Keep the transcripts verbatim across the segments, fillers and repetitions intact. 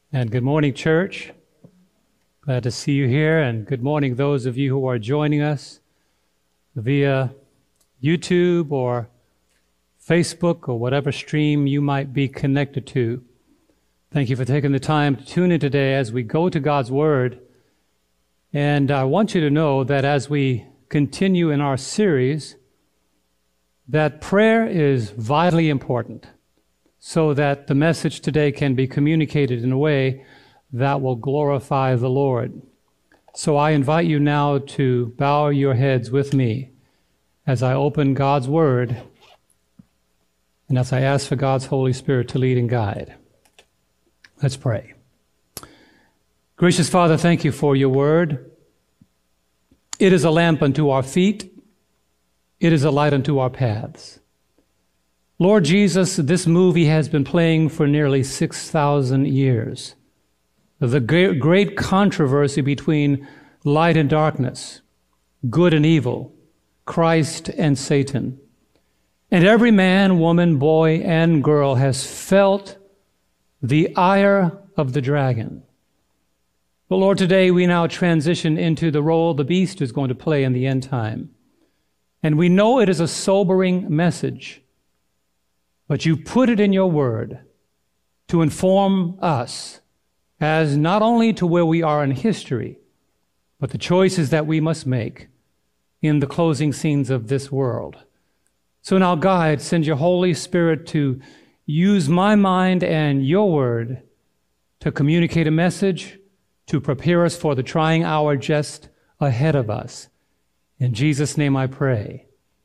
And good morning, church. Glad to see you here, and good morning those of you who are joining us via YouTube or Facebook or whatever stream you might be connected to. Thank you for taking the time to tune in today as we go to God's Word. And I want you to know that as we continue in our series, that prayer is vitally important, so that the message today can be communicated in a way that will glorify the Lord. So I invite you now to bow your heads with me as I open God's Word and as I ask for God's Holy Spirit to lead and guide. Let's pray. Gracious Father, thank you for your Word. It is a lamp unto our feet. It is a light unto our paths. Lord Jesus, this movie has been playing for nearly six thousand years. The great controversy between light and darkness, good and evil, Christ and Satan. And every man, woman, boy, and girl has felt the ire of the dragon. But Lord, today we now transition into the role the beast is going to play in the end time. And we know it is a sobering message. But you put it in your word to inform us as not only to where we are in history, but the choices that we must make in the closing scenes of this world. So now, God, send your Holy Spirit to use my mind and your word to communicate a message, to prepare us for the trying hour just ahead of us. In Jesus' name I pray.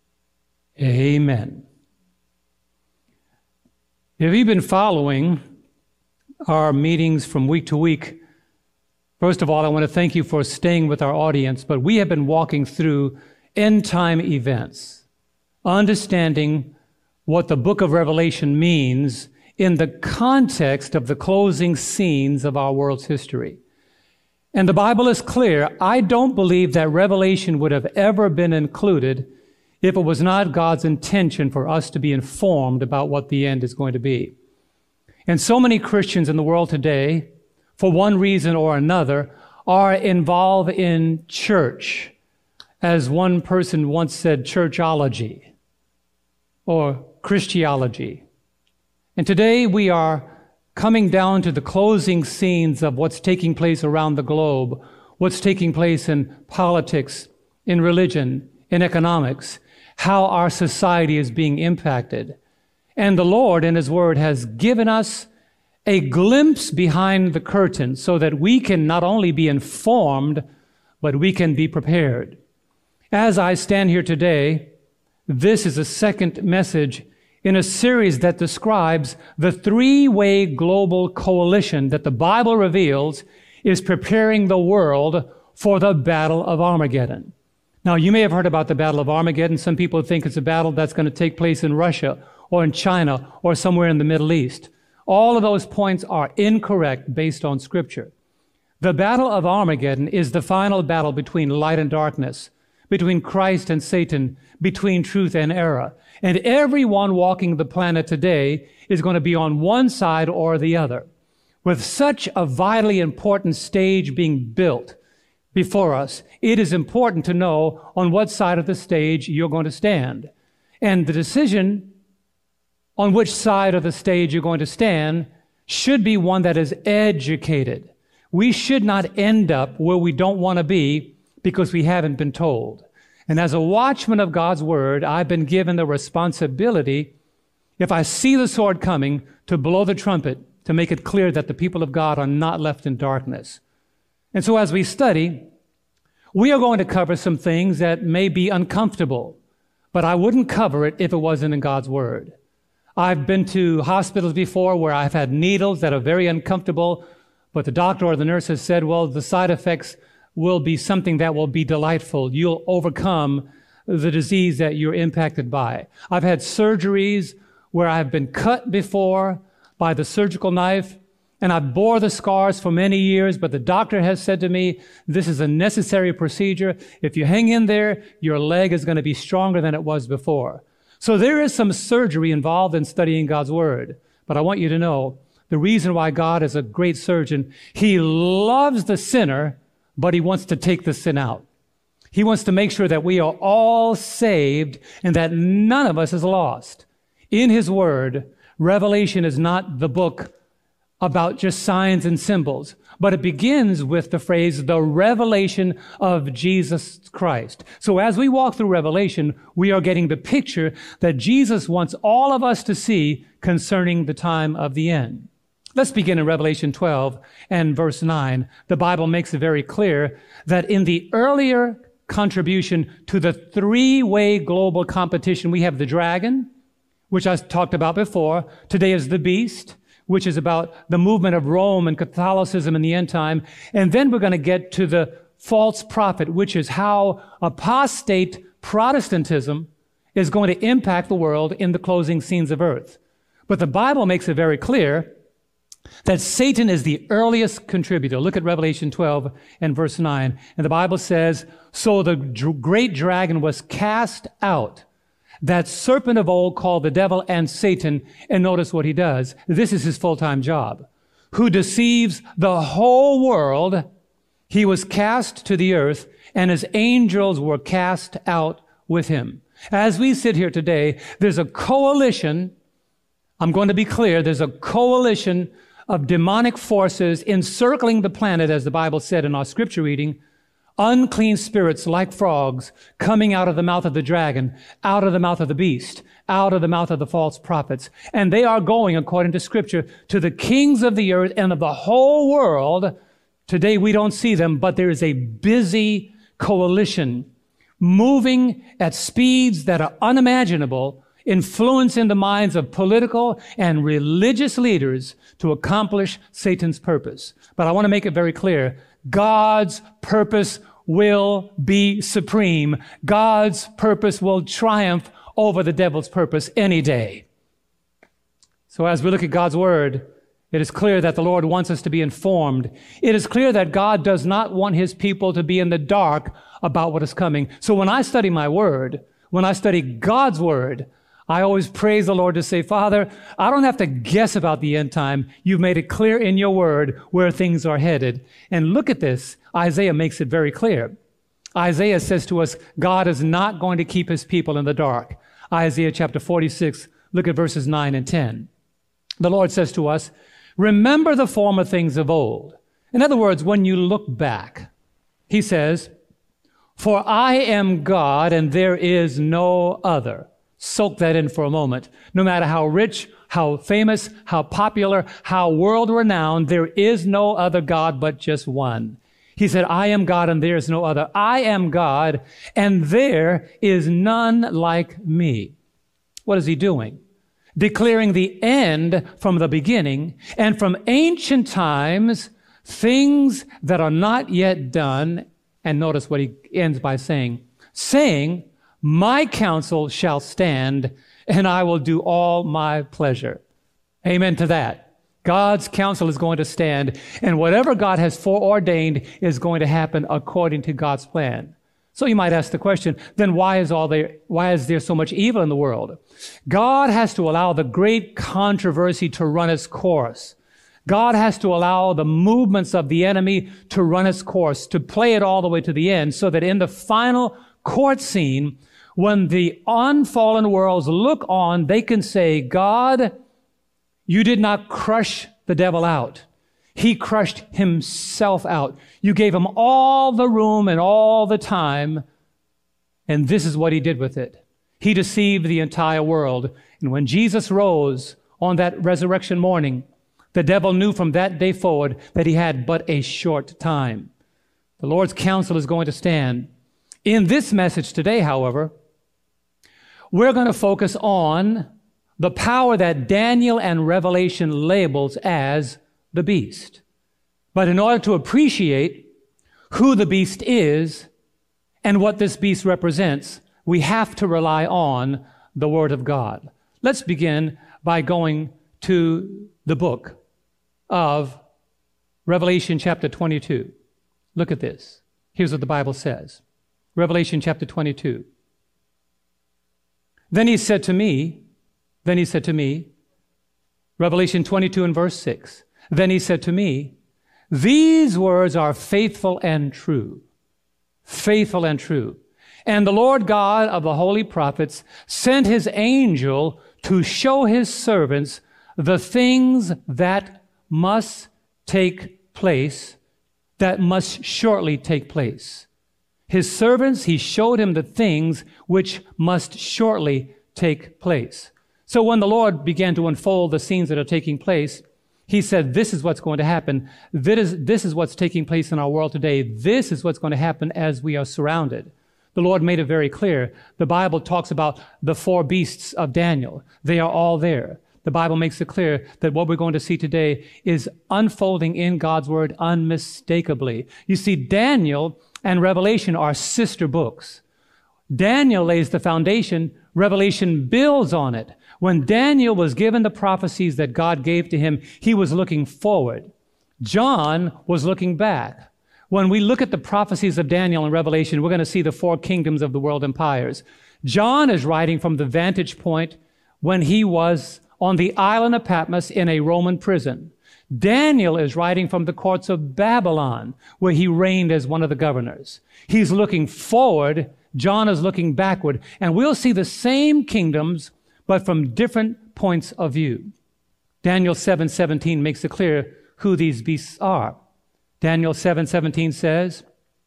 Amen. If you've been following our meetings from week to week, first of all, I want to thank you for staying with our audience, but we have been walking through end-time events, understanding what the book of Revelation means in the context of the closing scenes of our world's history. And the Bible is clear. I don't believe that Revelation would have ever been included if it was not God's intention for us to be informed about what the end is going to be. And so many Christians in the world today, for one reason or another, are involved in church. As one person once said, churchology or Christiology. And today we are coming down to the closing scenes of what's taking place around the globe, what's taking place in politics, in religion, in economics, how our society is being impacted. And the Lord in His Word has given us a glimpse behind the curtain so that we can not only be informed, but we can be prepared. As I stand here today, this is a second message in a series that describes the three-way global coalition that the Bible reveals is preparing the world for the Battle of Armageddon. Now, you may have heard about the Battle of Armageddon. Some people think it's a battle that's going to take place in Russia or in China or somewhere in the Middle East. All of those points are incorrect based on Scripture. The Battle of Armageddon is the final battle between light and darkness, between Christ and Satan, between truth and error. And everyone walking the planet today is going to be on one side or the other. With such a vitally important stage being built before us, it is important to know on what side of the stage you're going to stand. And the decision on which side of the stage you're going to stand should be one that is educated. We should not end up where we don't want to be because we haven't been told. And as a watchman of God's Word, I've been given the responsibility, if I see the sword coming, to blow the trumpet, to make it clear that the people of God are not left in darkness. And so as we study, we are going to cover some things that may be uncomfortable, but I wouldn't cover it if it wasn't in God's Word. I've been to hospitals before where I've had needles that are very uncomfortable, but the doctor or the nurse has said, well, the side effects will be something that will be delightful. You'll overcome the disease that you're impacted by. I've had surgeries where I've been cut before by the surgical knife, and I bore the scars for many years, but the doctor has said to me, this is a necessary procedure. If you hang in there, your leg is going to be stronger than it was before. So there is some surgery involved in studying God's Word. But I want you to know the reason why God is a great surgeon, he loves the sinner, but he wants to take the sin out. He wants to make sure that we are all saved and that none of us is lost. In his word, Revelation is not the book about just signs and symbols, but it begins with the phrase, the revelation of Jesus Christ. So as we walk through Revelation, we are getting the picture that Jesus wants all of us to see concerning the time of the end. Let's begin in Revelation twelve and verse nine. The Bible makes it very clear that in the earlier contribution to the three-way global competition, we have the dragon, which I talked about before. Today is the beast, which is about the movement of Rome and Catholicism in the end time. And then we're going to get to the false prophet, which is how apostate Protestantism is going to impact the world in the closing scenes of earth. But the Bible makes it very clear that Satan is the earliest contributor. Look at Revelation twelve and verse nine. And the Bible says, so the dr- great dragon was cast out, that serpent of old called the devil and Satan. And notice what he does. This is his full-time job. Who deceives the whole world. He was cast to the earth, and his angels were cast out with him. As we sit here today, there's a coalition. I'm going to be clear. There's a coalition of demonic forces encircling the planet, as the Bible said in our scripture reading, unclean spirits like frogs coming out of the mouth of the dragon, out of the mouth of the beast, out of the mouth of the false prophets. And they are going, according to scripture, to the kings of the earth and of the whole world. Today we don't see them, but there is a busy coalition moving at speeds that are unimaginable, influencing the minds of political and religious leaders to accomplish Satan's purpose. But I want to make it very clear, God's purpose will be supreme. God's purpose will triumph over the devil's purpose any day. So as we look at God's word, it is clear that the Lord wants us to be informed. It is clear that God does not want his people to be in the dark about what is coming. So when I study my word, when I study God's word, I always praise the Lord to say, Father, I don't have to guess about the end time. You've made it clear in your word where things are headed. And look at this. Isaiah makes it very clear. Isaiah says to us, God is not going to keep his people in the dark. Isaiah chapter forty-six, look at verses nine and ten. The Lord says to us, remember the former things of old. In other words, when you look back, he says, for I am God and there is no other. Soak that in for a moment. No matter how rich, how famous, how popular, how world-renowned, there is no other God but just one. He said, I am God and there is no other. I am God and there is none like me. What is he doing? Declaring the end from the beginning, and from ancient times, things that are not yet done. And notice what he ends by saying, saying, my counsel shall stand, and I will do all my pleasure. Amen to that. God's counsel is going to stand, and whatever God has foreordained is going to happen according to God's plan. So you might ask the question, then why is all there, why is there so much evil in the world? God has to allow the great controversy to run its course. God has to allow the movements of the enemy to run its course, to play it all the way to the end, so that in the final court scene, when the unfallen worlds look on, they can say, God, you did not crush the devil out. He crushed himself out. You gave him all the room and all the time, and this is what he did with it. He deceived the entire world. And when Jesus rose on that resurrection morning, the devil knew from that day forward that he had but a short time. The Lord's counsel is going to stand. In this message today, however, we're going to focus on the power that Daniel and Revelation labels as the beast. But in order to appreciate who the beast is and what this beast represents, we have to rely on the Word of God. Let's begin by going to the book of Revelation chapter twenty-two. Look at this. Here's what the Bible says. Revelation chapter twenty-two. Then he said to me, then he said to me, Revelation twenty-two and verse six. Then he said to me, these words are faithful and true. Faithful and true. And the Lord God of the holy prophets sent his angel to show his servants the things that must take place, that must shortly take place. His servants, he showed him the things which must shortly take place. So when the Lord began to unfold the scenes that are taking place, he said, this is what's going to happen. This is, this is what's taking place in our world today. This is what's going to happen as we are surrounded. The Lord made it very clear. The Bible talks about the four beasts of Daniel. They are all there. The Bible makes it clear that what we're going to see today is unfolding in God's Word unmistakably. You see, Daniel and Revelation are sister books. Daniel lays the foundation. Revelation builds on it. When Daniel was given the prophecies that God gave to him, he was looking forward. John was looking back. When we look at the prophecies of Daniel and Revelation, we're going to see the four kingdoms of the world empires. John is writing from the vantage point when he was on the island of Patmos in a Roman prison. Daniel is writing from the courts of Babylon, where he reigned as one of the governors. He's looking forward. John is looking backward. And we'll see the same kingdoms, but from different points of view. Daniel seven seventeen makes it clear who these beasts are. Daniel seven seventeen says,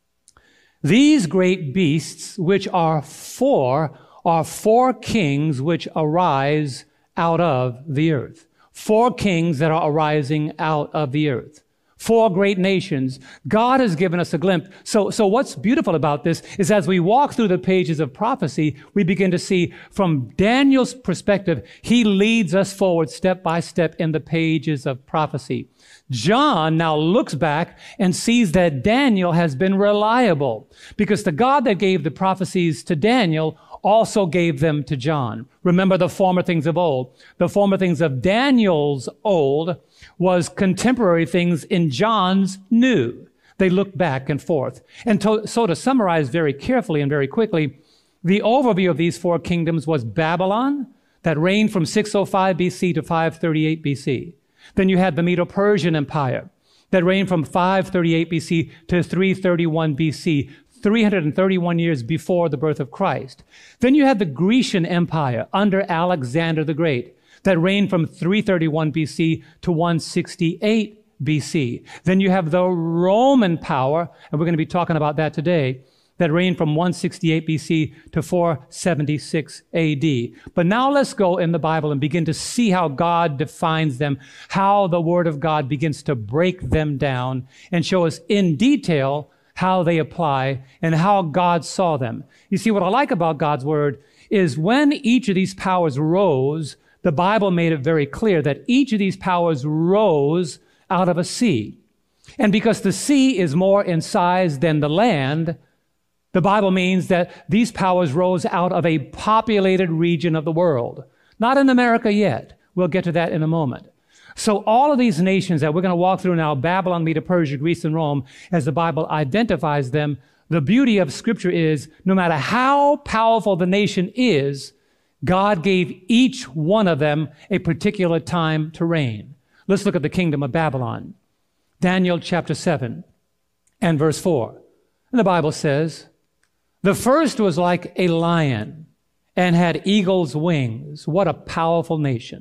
these great beasts, which are four, are four kings which arise out of the earth. Four kings that are arising out of the earth. Four great nations. God has given us a glimpse. So, so what's beautiful about this is as we walk through the pages of prophecy, we begin to see from Daniel's perspective, he leads us forward step by step in the pages of prophecy. John now looks back and sees that Daniel has been reliable because the God that gave the prophecies to Daniel also gave them to John. Remember the former things of old. The former things of Daniel's old was contemporary things in John's new. They look back and forth. And to, so to summarize very carefully and very quickly, the overview of these four kingdoms was Babylon, that reigned from six oh five B C to five thirty-eight B C. Then you had the Medo-Persian Empire that reigned from five thirty-eight B C to three thirty-one B C, three hundred thirty-one years before the birth of Christ. Then you had the Grecian Empire under Alexander the Great that reigned from three thirty-one B C to one sixty-eight B C. Then you have the Roman power, and we're going to be talking about that today, that reigned from one sixty-eight B C to four seventy-six A D. But now let's go in the Bible and begin to see how God defines them, how the Word of God begins to break them down and show us in detail how they apply and how God saw them. You see, what I like about God's Word is when each of these powers rose, the Bible made it very clear that each of these powers rose out of a sea. And because the sea is more in size than the land, the Bible means that these powers rose out of a populated region of the world. Not in America yet. We'll get to that in a moment. So all of these nations that we're going to walk through now, Babylon, Medo, Persia, Greece, and Rome, as the Bible identifies them, the beauty of Scripture is no matter how powerful the nation is, God gave each one of them a particular time to reign. Let's look at the kingdom of Babylon. Daniel chapter seven and verse four. And the Bible says, the first was like a lion and had eagle's wings. What a powerful nation.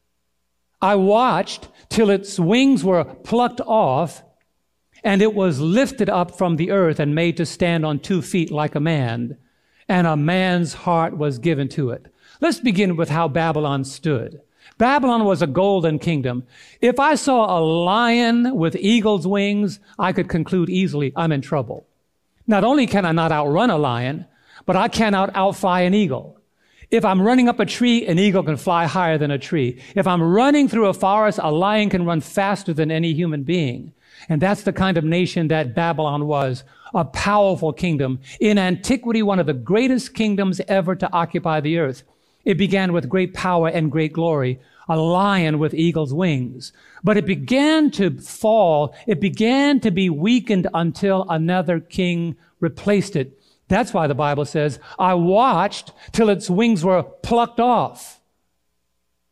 I watched till its wings were plucked off, and it was lifted up from the earth and made to stand on two feet like a man, and a man's heart was given to it. Let's begin with how Babylon stood. Babylon was a golden kingdom. If I saw a lion with eagle's wings, I could conclude easily I'm in trouble. Not only can I not outrun a lion, but I cannot outfly an eagle. If I'm running up a tree, an eagle can fly higher than a tree. If I'm running through a forest, a lion can run faster than any human being. And that's the kind of nation that Babylon was, a powerful kingdom. In antiquity, one of the greatest kingdoms ever to occupy the earth. It began with great power and great glory, a lion with eagle's wings. But it began to fall. It began to be weakened until another king replaced it. That's why the Bible says, I watched till its wings were plucked off.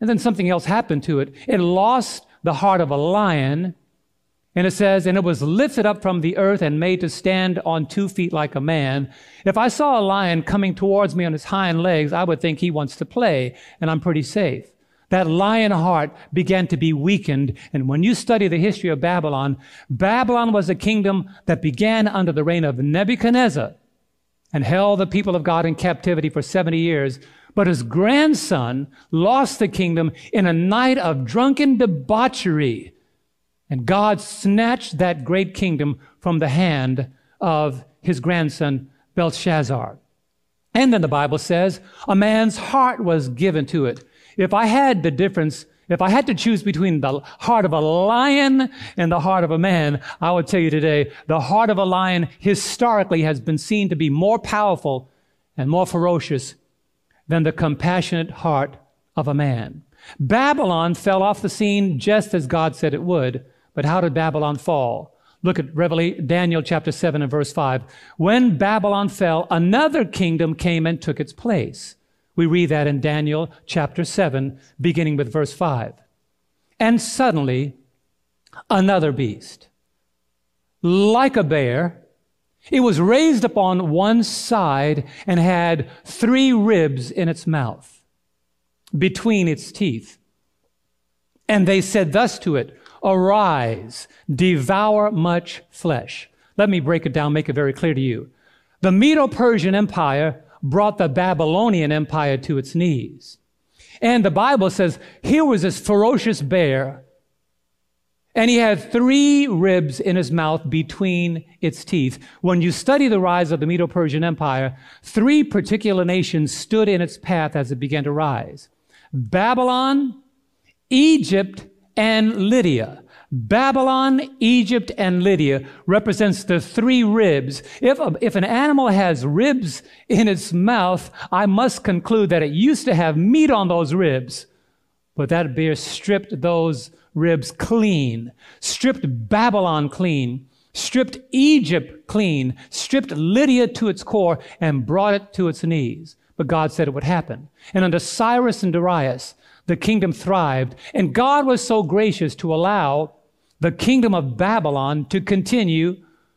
And then something else happened to it. It lost the heart of a lion. And it says, and it was lifted up from the earth and made to stand on two feet like a man. If I saw a lion coming towards me on his hind legs, I would think he wants to play, and I'm pretty safe. That lion heart began to be weakened. And when you study the history of Babylon, Babylon was a kingdom that began under the reign of Nebuchadnezzar and held the people of God in captivity for seventy years. But his grandson lost the kingdom in a night of drunken debauchery. And God snatched that great kingdom from the hand of his grandson, Belshazzar. And then the Bible says, a man's heart was given to it. If I had the difference, if I had to choose between the heart of a lion and the heart of a man, I would tell you today, the heart of a lion historically has been seen to be more powerful and more ferocious than the compassionate heart of a man. Babylon fell off the scene just as God said it would. But how did Babylon fall? Look at Revelation, Daniel chapter seven and verse five. When Babylon fell, another kingdom came and took its place. We read that in Daniel chapter seven, beginning with verse five. And suddenly, another beast, like a bear, it was raised upon one side and had three ribs in its mouth, between its teeth. And they said thus to it, arise, devour much flesh. Let me break it down, make it very clear to you. The Medo-Persian Empire brought the Babylonian Empire to its knees. And the Bible says, here was this ferocious bear, and he had three ribs in his mouth between its teeth. When you study the rise of the Medo-Persian Empire, three particular nations stood in its path as it began to rise. Babylon, Egypt, and Lydia. Babylon, Egypt, and Lydia represents the three ribs. If, a, if an animal has ribs in its mouth, I must conclude that it used to have meat on those ribs. But that bear stripped those ribs clean, stripped Babylon clean, stripped Egypt clean, stripped Lydia to its core, and brought it to its knees. But God said it would happen. And under Cyrus and Darius, the kingdom thrived, and God was so gracious to allow the kingdom of Babylon to continue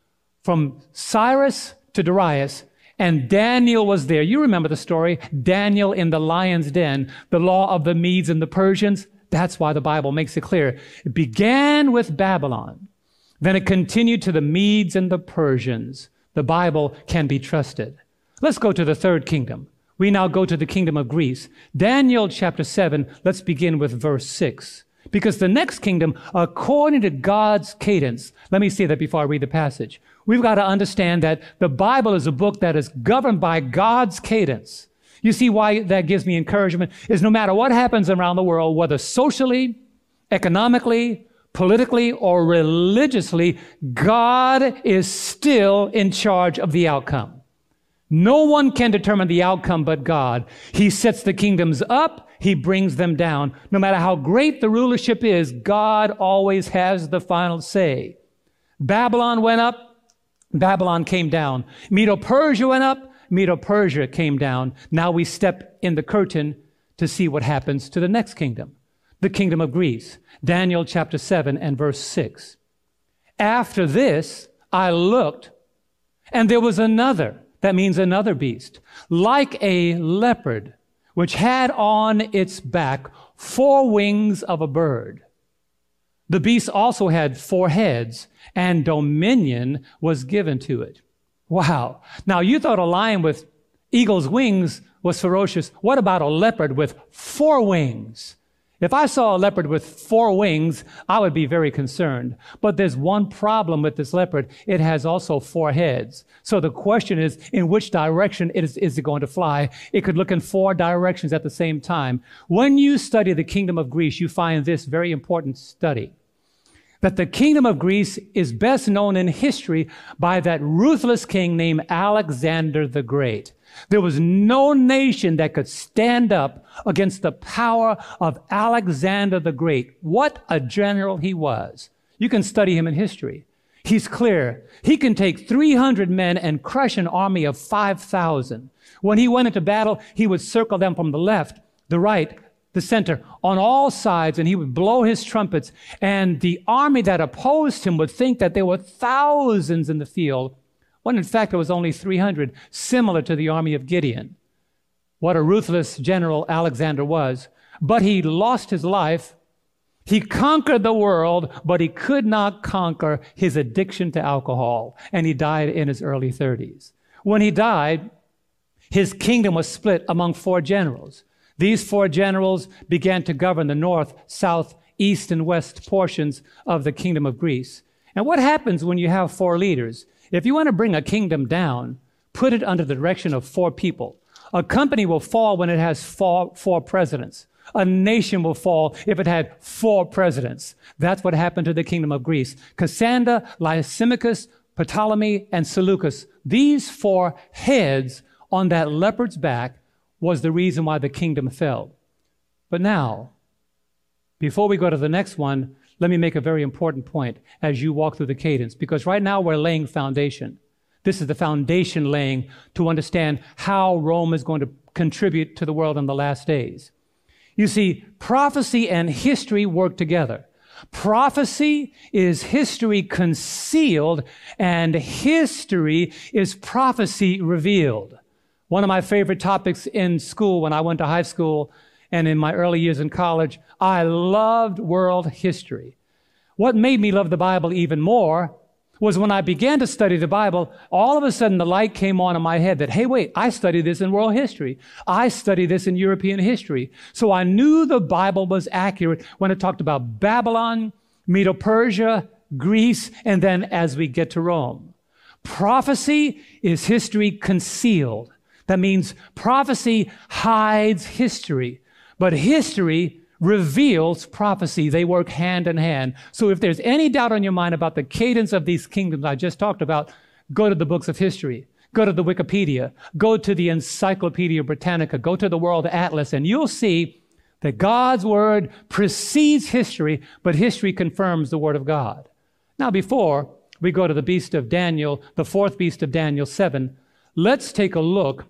from Cyrus to Darius, and Daniel was there. You remember the story, Daniel in the lion's den, the law of the Medes and the Persians. That's why the Bible makes it clear. It began with Babylon, then it continued to the Medes and the Persians. The Bible can be trusted. Let's go to the third kingdom. We now go to the kingdom of Greece. Daniel chapter seven, let's begin with verse six. Because the next kingdom, according to God's cadence, let me say that before I read the passage. We've got to understand that the Bible is a book that is governed by God's cadence. You see why that gives me encouragement is no matter what happens around the world, whether socially, economically, politically, or religiously, God is still in charge of the outcome. No one can determine the outcome but God. He sets the kingdoms up, he brings them down. No matter how great the rulership is, God always has the final say. Babylon went up, Babylon came down. Medo-Persia went up, Medo-Persia came down. Now we step in the curtain to see what happens to the next kingdom, the kingdom of Greece. Daniel chapter seven and verse six. After this, I looked, and there was another. That means another beast, like a leopard, which had on its back four wings of a bird. The beast also had four heads, and dominion was given to it. Wow. Now, you thought a lion with eagle's wings was ferocious. What about a leopard with four wings? If I saw a leopard with four wings, I would be very concerned. But there's one problem with this leopard. It has also four heads. So the question is, in which direction is, is it going to fly? It could look in four directions at the same time. When you study the kingdom of Greece, you find this very important study, that the kingdom of Greece is best known in history by that ruthless king named Alexander the Great. There was no nation that could stand up against the power of Alexander the Great. What a general he was. You can study him in history. He's clear. He can take three hundred men and crush an army of five thousand. When he went into battle, he would circle them from the left, the right, the center, on all sides, and he would blow his trumpets, and the army that opposed him would think that there were thousands in the field, when in fact it was only three hundred, similar to the army of Gideon. What a ruthless general Alexander was. But he lost his life. He conquered the world, but he could not conquer his addiction to alcohol, and he died in his early thirties. When he died, his kingdom was split among four generals. These four generals began to govern the north, south, east, and west portions of the kingdom of Greece. And what happens when you have four leaders? If you want to bring a kingdom down, put it under the direction of four people. A company will fall when it has four, four presidents. A nation will fall if it had four presidents. That's what happened to the kingdom of Greece. Cassander, Lysimachus, Ptolemy, and Seleucus, these four heads on that leopard's back was the reason why the kingdom fell. But now, before we go to the next one, let me make a very important point as you walk through the cadence, because right now we're laying foundation. This is the foundation laying to understand how Rome is going to contribute to the world in the last days. You see, prophecy and history work together. Prophecy is history concealed, and history is prophecy revealed. One of my favorite topics in school when I went to high school and in my early years in college, I loved world history. What made me love the Bible even more was when I began to study the Bible, all of a sudden the light came on in my head that, hey, wait, I studied this in world history. I studied this in European history. So I knew the Bible was accurate when it talked about Babylon, Medo-Persia, Greece, and then as we get to Rome. Prophecy is history concealed. That means prophecy hides history, but history reveals prophecy. They work hand in hand. So if there's any doubt on your mind about the cadence of these kingdoms I just talked about, go to the books of history. Go to the Wikipedia. Go to the Encyclopedia Britannica. Go to the World Atlas, and you'll see that God's word precedes history, but history confirms the word of God. Now, before we go to the beast of Daniel, the fourth beast of Daniel seven, let's take a look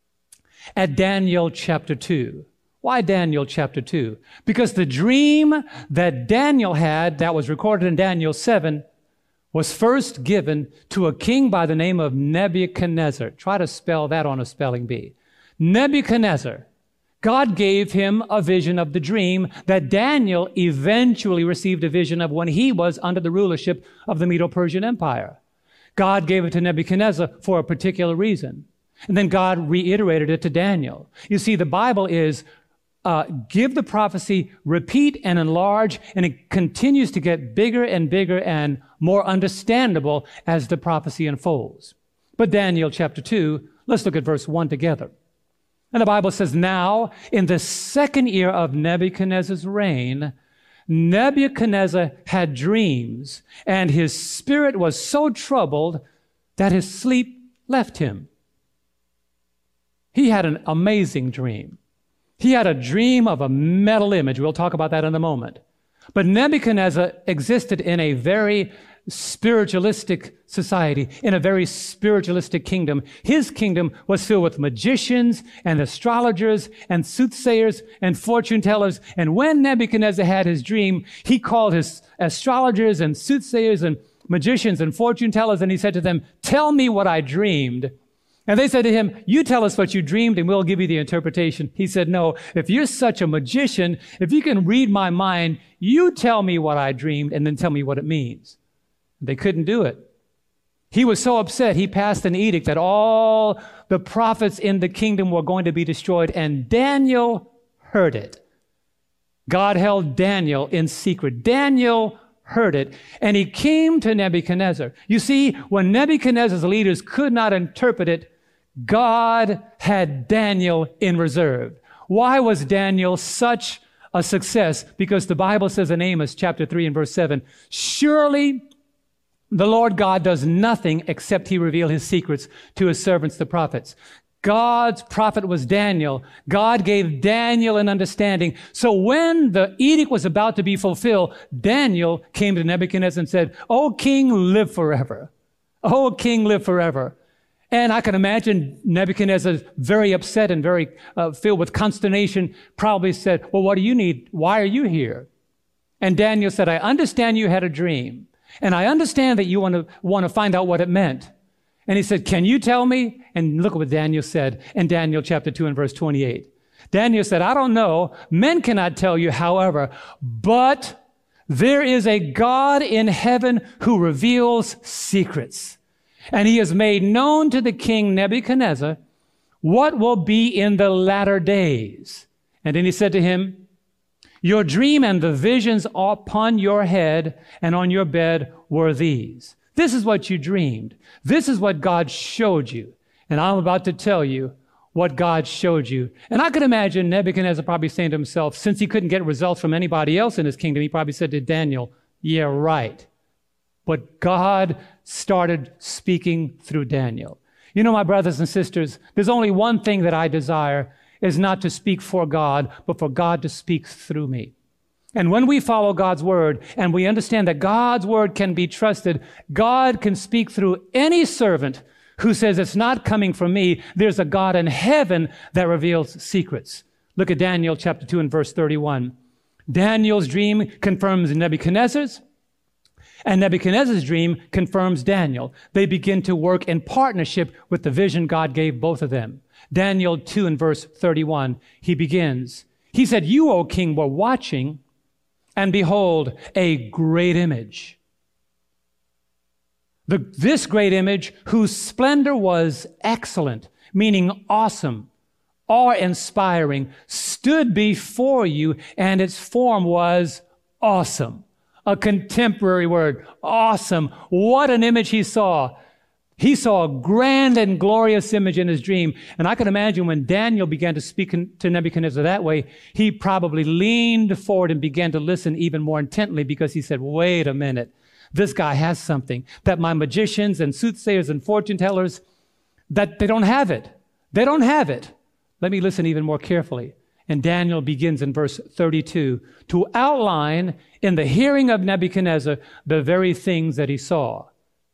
at Daniel chapter two. Why Daniel chapter two? Because the dream that Daniel had that was recorded in Daniel seven was first given to a king by the name of Nebuchadnezzar. Try to spell that on a spelling bee. Nebuchadnezzar. God gave him a vision of the dream that Daniel eventually received a vision of when he was under the rulership of the Medo-Persian Empire. God gave it to Nebuchadnezzar for a particular reason. And then God reiterated it to Daniel. You see, the Bible is Uh, give the prophecy, repeat and enlarge, and it continues to get bigger and bigger and more understandable as the prophecy unfolds. But Daniel chapter two, let's look at verse one together. And the Bible says, now in the second year of Nebuchadnezzar's reign, Nebuchadnezzar had dreams, and his spirit was so troubled that his sleep left him. He had an amazing dream. He had a dream of a metal image. We'll talk about that in a moment. But Nebuchadnezzar existed in a very spiritualistic society, in a very spiritualistic kingdom. His kingdom was filled with magicians and astrologers and soothsayers and fortune tellers. And when Nebuchadnezzar had his dream, he called his astrologers and soothsayers and magicians and fortune tellers, and he said to them, tell me what I dreamed. And they said to him, you tell us what you dreamed and we'll give you the interpretation. He said, no, if you're such a magician, if you can read my mind, you tell me what I dreamed and then tell me what it means. They couldn't do it. He was so upset, he passed an edict that all the prophets in the kingdom were going to be destroyed, and Daniel heard it. God held Daniel in secret. Daniel heard it, and he came to Nebuchadnezzar. You see, when Nebuchadnezzar's leaders could not interpret it, God had Daniel in reserve. Why was Daniel such a success? Because the Bible says in Amos chapter three and verse seven, surely the Lord God does nothing except he reveal his secrets to his servants, the prophets. God's prophet was Daniel. God gave Daniel an understanding. So when the edict was about to be fulfilled, Daniel came to Nebuchadnezzar and said, O king, live forever. O king, live forever. And I can imagine Nebuchadnezzar, very upset and very uh, filled with consternation, probably said, well, what do you need? Why are you here? And Daniel said, I understand you had a dream, and I understand that you want to want to find out what it meant. And he said, can you tell me? And look at what Daniel said in Daniel chapter two and verse twenty-eight. Daniel said, I don't know. Men cannot tell you, however, but there is a God in heaven who reveals secrets. And he has made known to the king Nebuchadnezzar what will be in the latter days. And then he said to him, your dream and the visions upon your head and on your bed were these. This is what you dreamed. This is what God showed you. And I'm about to tell you what God showed you. And I could imagine Nebuchadnezzar probably saying to himself, since he couldn't get results from anybody else in his kingdom, he probably said to Daniel, yeah, right. But God started speaking through Daniel. You know, my brothers and sisters, there's only one thing that I desire, is not to speak for God, but for God to speak through me. And when we follow God's word and we understand that God's word can be trusted, God can speak through any servant who says it's not coming from me. There's a God in heaven that reveals secrets. Look at Daniel chapter two and verse thirty-one. Daniel's dream confirms Nebuchadnezzar's, and Nebuchadnezzar's dream confirms Daniel. They begin to work in partnership with the vision God gave both of them. Daniel two and verse thirty-one, he begins. He said, you, O king, were watching, and behold, a great image. The, this great image, whose splendor was excellent, meaning awesome, awe-inspiring, stood before you, and its form was awesome. A contemporary word, awesome. What an image he saw. He saw a grand and glorious image in his dream. And I can imagine when Daniel began to speak to Nebuchadnezzar that way, he probably leaned forward and began to listen even more intently, because he said, wait a minute. This guy has something that my magicians and soothsayers and fortune tellers, that they don't have it. They don't have it. Let me listen even more carefully. And Daniel begins in verse thirty-two to outline in the hearing of Nebuchadnezzar the very things that he saw.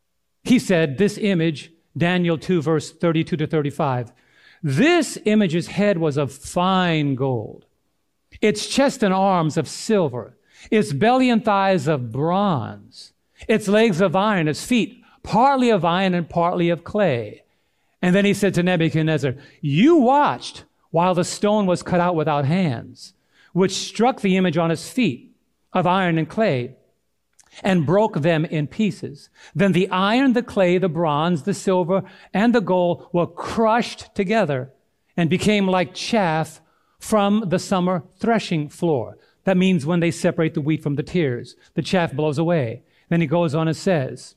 He said, this image, Daniel two, verse thirty-two to thirty-five, this image's head was of fine gold, its chest and arms of silver, its belly and thighs of bronze, its legs of iron, its feet partly of iron and partly of clay. And then he said to Nebuchadnezzar, you watched while the stone was cut out without hands, which struck the image on its feet of iron and clay, and broke them in pieces. Then the iron, the clay, the bronze, the silver, and the gold were crushed together and became like chaff from the summer threshing floor. That means when they separate the wheat from the tares, the chaff blows away. Then he goes on and says,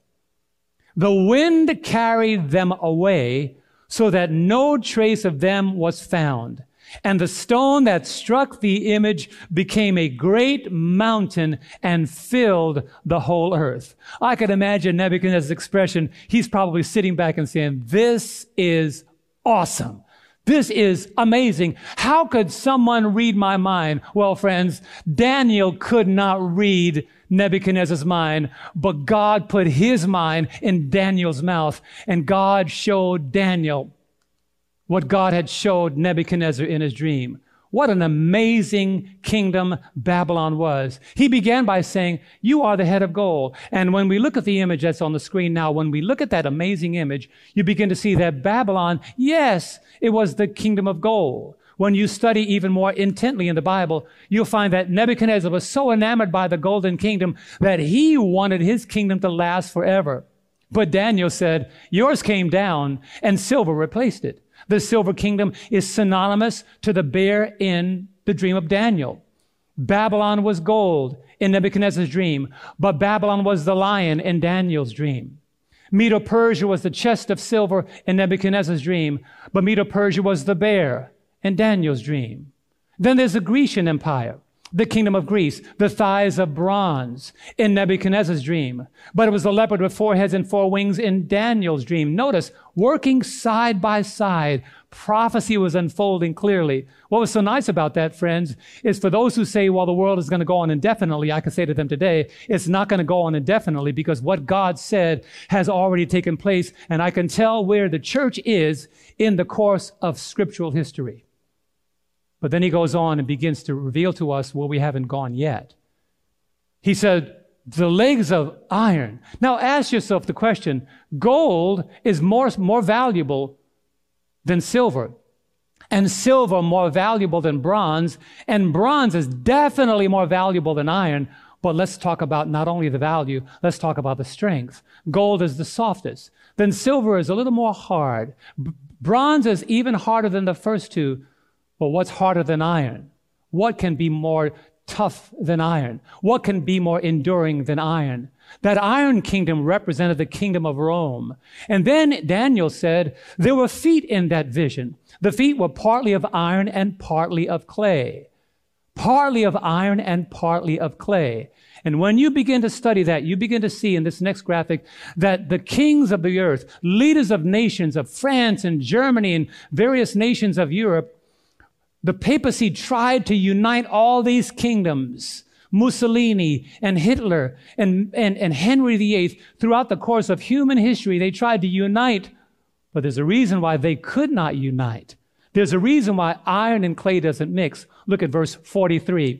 the wind carried them away so that no trace of them was found. And the stone that struck the image became a great mountain and filled the whole earth. I could imagine Nebuchadnezzar's expression. He's probably sitting back and saying, this is awesome. This is amazing. How could someone read my mind? Well, friends, Daniel could not read Nebuchadnezzar's mind, but God put his mind in Daniel's mouth, and God showed Daniel what God had showed Nebuchadnezzar in his dream. What an amazing kingdom Babylon was. He began by saying, you are the head of gold. And when we look at the image that's on the screen now, when we look at that amazing image, you begin to see that Babylon, yes, it was the kingdom of gold. When you study even more intently in the Bible, you'll find that Nebuchadnezzar was so enamored by the golden kingdom that he wanted his kingdom to last forever. But Daniel said, yours came down and silver replaced it. The silver kingdom is synonymous to the bear in the dream of Daniel. Babylon was gold in Nebuchadnezzar's dream, but Babylon was the lion in Daniel's dream. Medo-Persia was the chest of silver in Nebuchadnezzar's dream, but Medo-Persia was the bear in Daniel's dream. Then there's the Grecian Empire. the kingdom of Greece, the thighs of bronze in Nebuchadnezzar's dream. But it was the leopard with four heads and four wings in Daniel's dream. Notice, working side by side, prophecy was unfolding clearly. What was so nice about that, friends, is for those who say, well, the world is going to go on indefinitely, I can say to them today, it's not going to go on indefinitely because what God said has already taken place, and I can tell where the church is in the course of scriptural history. But then he goes on and begins to reveal to us where we haven't gone yet. He said, the legs of iron. Now ask yourself the question, gold is more, more valuable than silver, and silver more valuable than bronze, and bronze is definitely more valuable than iron. But let's talk about not only the value, let's talk about the strength. Gold is the softest. Then silver is a little more hard. B- bronze is even harder than the first two. But what's harder than iron? What can be more tough than iron? What can be more enduring than iron? That iron kingdom represented the kingdom of Rome. And then Daniel said there were feet in that vision. The feet were partly of iron and partly of clay. Partly of iron and partly of clay. And when you begin to study that, you begin to see in this next graphic that the kings of the earth, leaders of nations of France and Germany and various nations of Europe, the papacy tried to unite all these kingdoms, Mussolini and Hitler and, and, and Henry the Eighth. Throughout the course of human history, they tried to unite, but there's a reason why they could not unite. There's a reason why iron and clay doesn't mix. Look at verse forty-three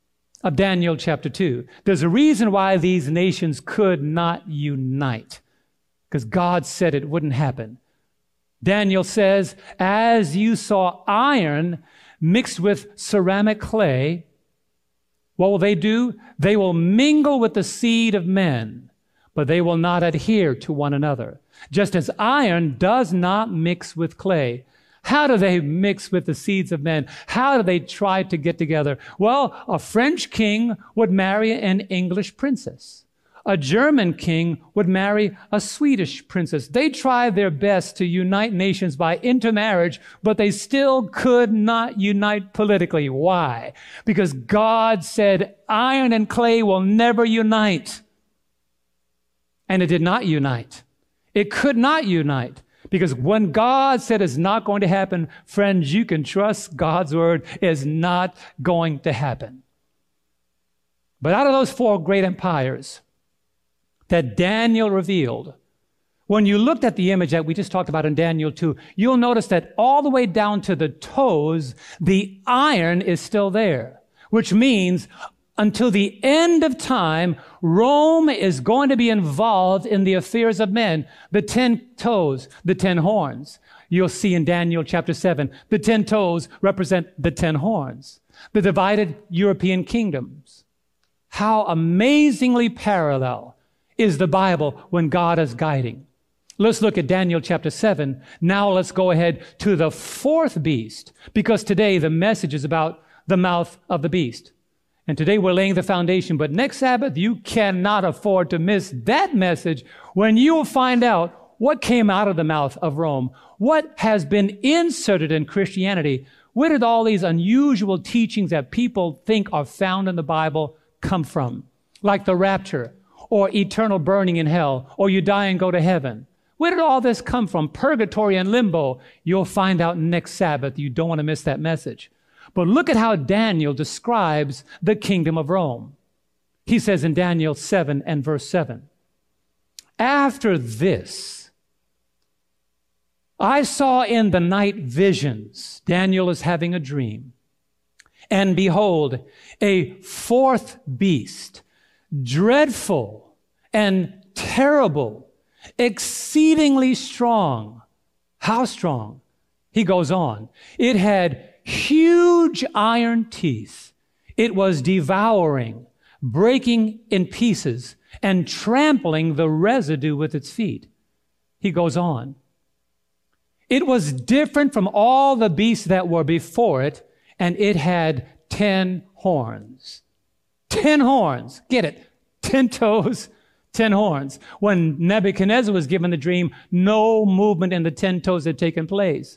of Daniel chapter two. There's a reason why these nations could not unite, because God said it wouldn't happen. Daniel says, as you saw iron mixed with ceramic clay, what will they do? They will mingle with the seed of men, but they will not adhere to one another. Just as iron does not mix with clay. How do they mix with the seeds of men? How do they try to get together? Well, a French king would marry an English princess. A German king would marry a Swedish princess. They tried their best to unite nations by intermarriage, but they still could not unite politically. Why? Because God said iron and clay will never unite. And it did not unite. It could not unite. Because when God said it's not going to happen, friends, you can trust God's word is not going to happen. But out of those four great empires that Daniel revealed, when you looked at the image that we just talked about in Daniel two, you'll notice that all the way down to the toes, the iron is still there, which means until the end of time, Rome is going to be involved in the affairs of men. The ten toes, the ten horns. You'll see in Daniel chapter seven, the ten toes represent the ten horns, the divided European kingdoms. How amazingly parallel is the Bible when God is guiding. Let's look at Daniel chapter seven. Now let's go ahead to the fourth beast, because today the message is about the mouth of the beast. And today we're laying the foundation, but next Sabbath you cannot afford to miss that message when you will find out what came out of the mouth of Rome, what has been inserted in Christianity. Where did all these unusual teachings that people think are found in the Bible come from? Like the rapture, or eternal burning in hell, or you die and go to heaven. Where did all this come from? Purgatory and limbo. You'll find out next Sabbath. You don't want to miss that message. But look at how Daniel describes the kingdom of Rome. He says in Daniel seven and verse seven, after this, I saw in the night visions. Daniel is having a dream. And behold, a fourth beast, dreadful and terrible, exceedingly strong. How strong? He goes on. It had huge iron teeth. It was devouring, breaking in pieces, and trampling the residue with its feet. He goes on. It was different from all the beasts that were before it, and it had ten horns. Ten horns. Get it? Ten toes, ten horns. When Nebuchadnezzar was given the dream, no movement in the ten toes had taken place.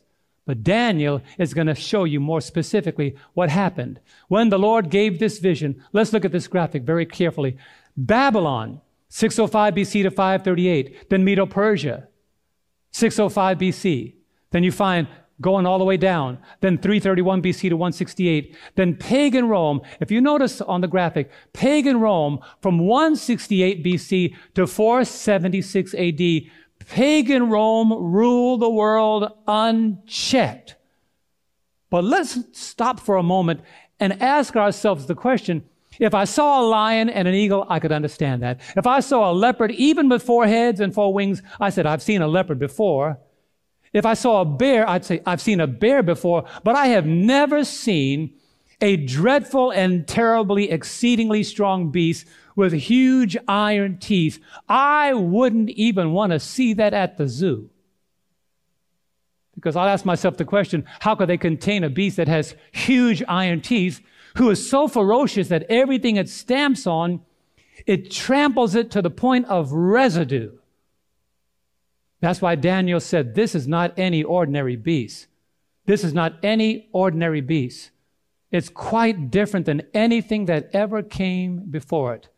But Daniel is going to show you more specifically what happened. When the Lord gave this vision, let's look at this graphic very carefully. Babylon, six oh five B C to five thirty-eight. Then Medo-Persia, six oh five B C. Then you find going all the way down. Then three thirty-one B C to one sixty-eight. Then pagan Rome. If you notice on the graphic, pagan Rome from one sixty-eight B C to four seventy-six A D. Pagan Rome ruled the world unchecked. But let's stop for a moment and ask ourselves the question, if I saw a lion and an eagle, I could understand that. If I saw a leopard, even with four heads and four wings, I said, I've seen a leopard before. If I saw a bear, I'd say, I've seen a bear before, but I have never seen a dreadful and terribly, exceedingly strong beast with huge iron teeth. I wouldn't even want to see that at the zoo. Because I'll ask myself the question, how could they contain a beast that has huge iron teeth, who is so ferocious that everything it stamps on, it tramples it to the point of residue? That's why Daniel said, this is not any ordinary beast. This is not any ordinary beast. It's quite different than anything that ever came before it.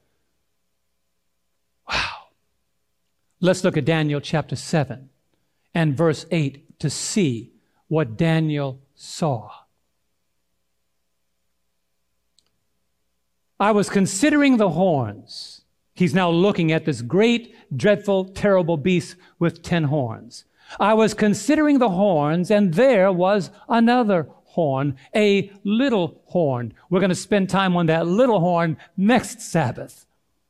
Wow. Let's look at Daniel chapter seven and verse eight to see what Daniel saw. I was considering the horns. He's now looking at this great, dreadful, terrible beast with ten horns. I was considering the horns, and there was another horn, a little horn. We're going to spend time on that little horn next Sabbath.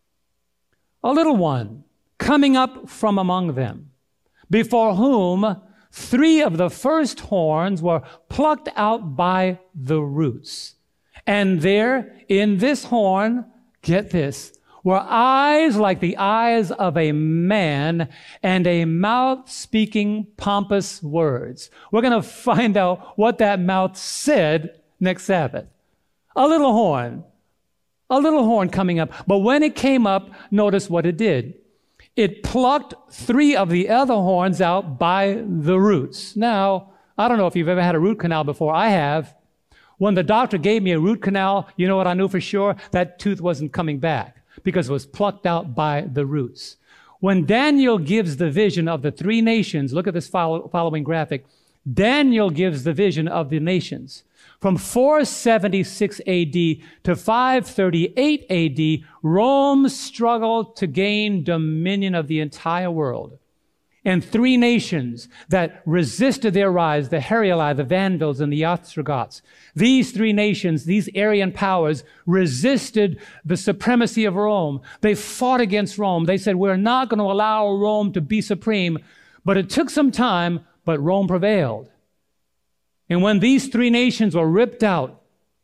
A little one coming up from among them, before whom three of the first horns were plucked out by the roots. And there in this horn, get this, were eyes like the eyes of a man and a mouth speaking pompous words. We're going to find out what that mouth said next Sabbath. A little horn, a little horn coming up. But when it came up, notice what it did. It plucked three of the other horns out by the roots. Now, I don't know if you've ever had a root canal before. I have. When the doctor gave me a root canal, you know what I knew for sure? That tooth wasn't coming back, because it was plucked out by the roots. When Daniel gives the vision of the three nations, look at this follow, following graphic. Daniel gives the vision of the nations. From four seventy-six A D to five thirty-eight A D, Rome struggled to gain dominion of the entire world. And three nations that resisted their rise, the Heruli, the Vandals, and the Ostrogoths. These three nations, these Aryan powers, resisted the supremacy of Rome. They fought against Rome. They said, we're not going to allow Rome to be supreme. But it took some time, but Rome prevailed. And when these three nations were ripped out,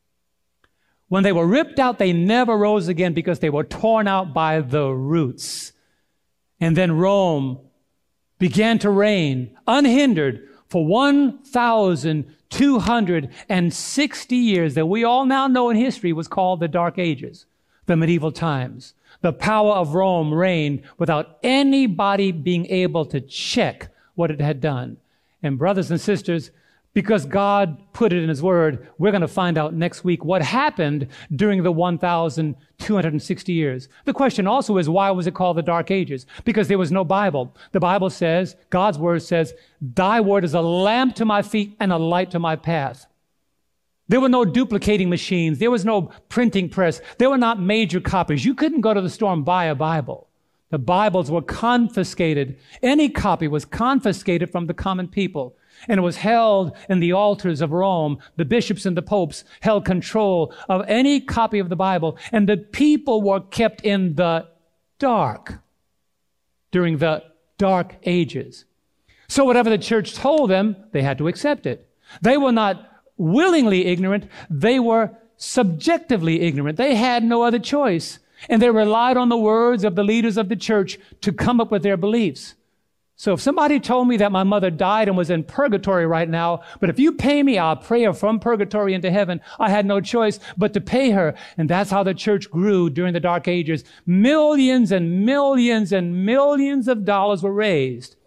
when they were ripped out, they never rose again because they were torn out by the roots. And then Rome began to reign unhindered for one thousand two hundred sixty years that we all now know in history was called the Dark Ages, the medieval times. The power of Rome reigned without anybody being able to check what it had done. And brothers and sisters, because God put it in His Word, we're going to find out next week what happened during the one thousand two hundred sixty years. The question also is, why was it called the Dark Ages? Because there was no Bible. The Bible says, God's Word says, thy word is a lamp to my feet and a light to my path. There were no duplicating machines. There was no printing press. There were not major copies. You couldn't go to the store and buy a Bible. The Bibles were confiscated. Any copy was confiscated from the common people. And it was held in the altars of Rome. The bishops and the popes held control of any copy of the Bible. And the people were kept in the dark during the Dark Ages. So whatever the church told them, they had to accept it. They were not willingly ignorant. They were subjectively ignorant. They had no other choice. And they relied on the words of the leaders of the church to come up with their beliefs. So if somebody told me that my mother died and was in purgatory right now, but if you pay me, I'll pray her from purgatory into heaven, I had no choice but to pay her. And that's how the church grew during the Dark Ages. Millions and millions and millions of dollars were raised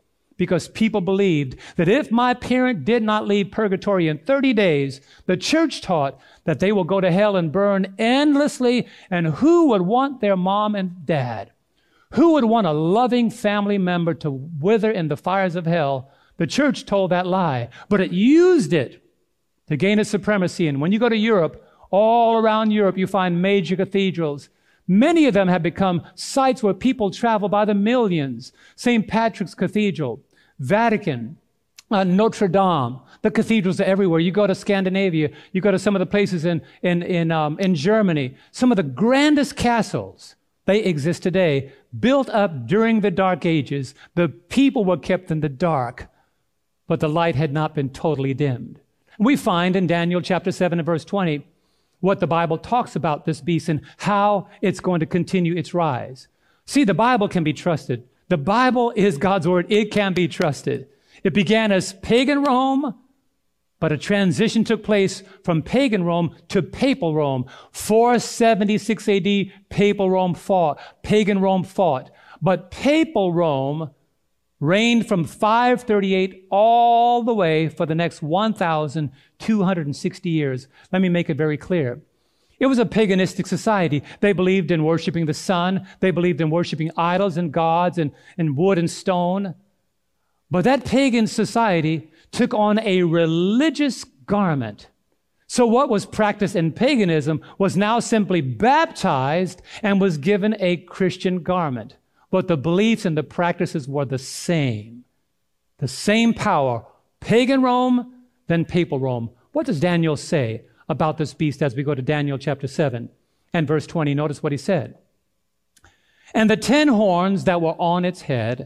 because people believed that if my parent did not leave purgatory in thirty days, the church taught that they will go to hell and burn endlessly. And who would want their mom and dad? Who would want a loving family member to wither in the fires of hell? The church told that lie, but it used it to gain its supremacy. And when you go to Europe, all around Europe, you find major cathedrals. Many of them have become sites where people travel by the millions. Saint Patrick's Cathedral, Vatican, uh, Notre Dame. The cathedrals are everywhere. You go to Scandinavia, you go to some of the places in, in, in, um, in Germany. Some of the grandest castles, they exist today, built up during the Dark Ages. The people were kept in the dark, but the light had not been totally dimmed. We find in Daniel chapter seven and verse twenty, what the Bible talks about this beast and how it's going to continue its rise. See, the Bible can be trusted. The Bible is God's word. It can be trusted. It began as pagan Rome, but a transition took place from pagan Rome to papal Rome. four seventy-six A D, papal Rome fought. Pagan Rome fought. But papal Rome reigned from five thirty-eight all the way for the next one thousand two hundred sixty years. Let me make it very clear. It was a paganistic society. They believed in worshiping the sun. They believed in worshiping idols and gods and, and wood and stone. But that pagan society took on a religious garment. So what was practiced in paganism was now simply baptized and was given a Christian garment. But the beliefs and the practices were the same. The same power. Pagan Rome, then papal Rome. What does Daniel say about this beast as we go to Daniel chapter seven and verse twenty? Notice what he said. And the ten horns that were on its head,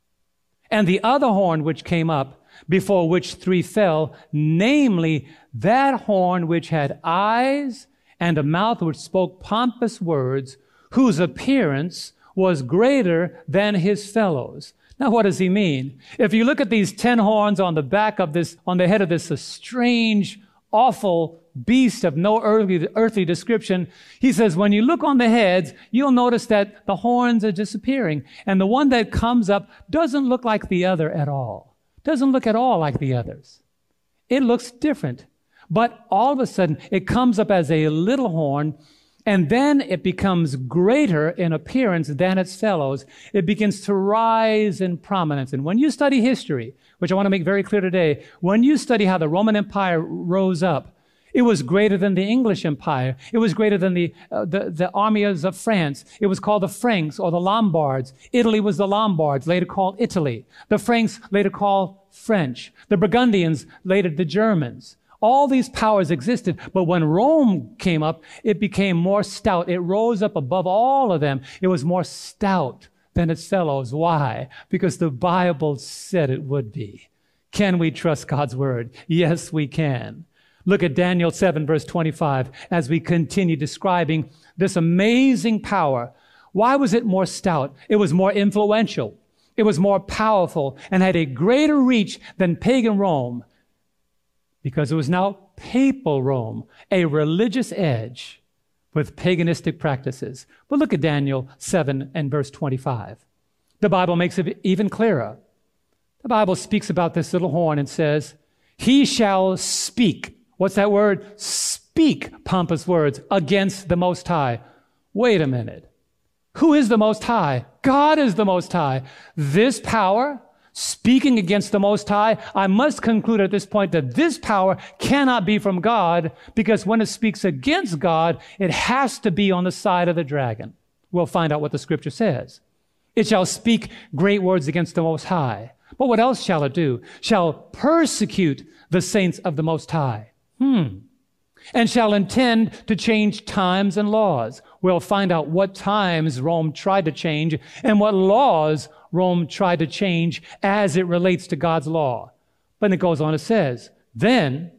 and the other horn which came up, before which three fell, namely that horn which had eyes and a mouth which spoke pompous words, whose appearance was greater than his fellows. Now, what does he mean? If you look at these ten horns on the back of this, on the head of this a strange, awful beast of no earthly, earthly description, he says, when you look on the heads, you'll notice that the horns are disappearing. And the one that comes up doesn't look like the other at all. Doesn't look at all like the others. It looks different. But all of a sudden, it comes up as a little horn, and then it becomes greater in appearance than its fellows. It begins to rise in prominence. And when you study history, which I want to make very clear today, when you study how the Roman Empire rose up, it was greater than the English Empire. It was greater than the, uh, the, the armies of France. It was called the Franks or the Lombards. Italy was the Lombards, later called Italy. The Franks, later called French. The Burgundians, later the Germans. All these powers existed, but when Rome came up, it became more stout. It rose up above all of them. It was more stout than its fellows. Why? Because the Bible said it would be. Can we trust God's word? Yes, we can. Look at Daniel seven, verse twenty-five, as we continue describing this amazing power. Why was it more stout? It was more influential. It was more powerful and had a greater reach than pagan Rome, because it was now papal Rome, a religious edge with paganistic practices. But look at Daniel seven and verse twenty-five. The Bible makes it even clearer. The Bible speaks about this little horn and says, he shall speak. What's that word? Speak pompous words against the Most High. Wait a minute. Who is the Most High? God is the Most High. This power, speaking against the Most High, I must conclude at this point that this power cannot be from God, because when it speaks against God, it has to be on the side of the dragon. We'll find out what the scripture says. It shall speak great words against the Most High. But what else shall it do? Shall persecute the saints of the Most High. Hmm. And shall intend to change times and laws. We'll find out what times Rome tried to change and what laws Rome tried to change as it relates to God's law. But it goes on, it says, then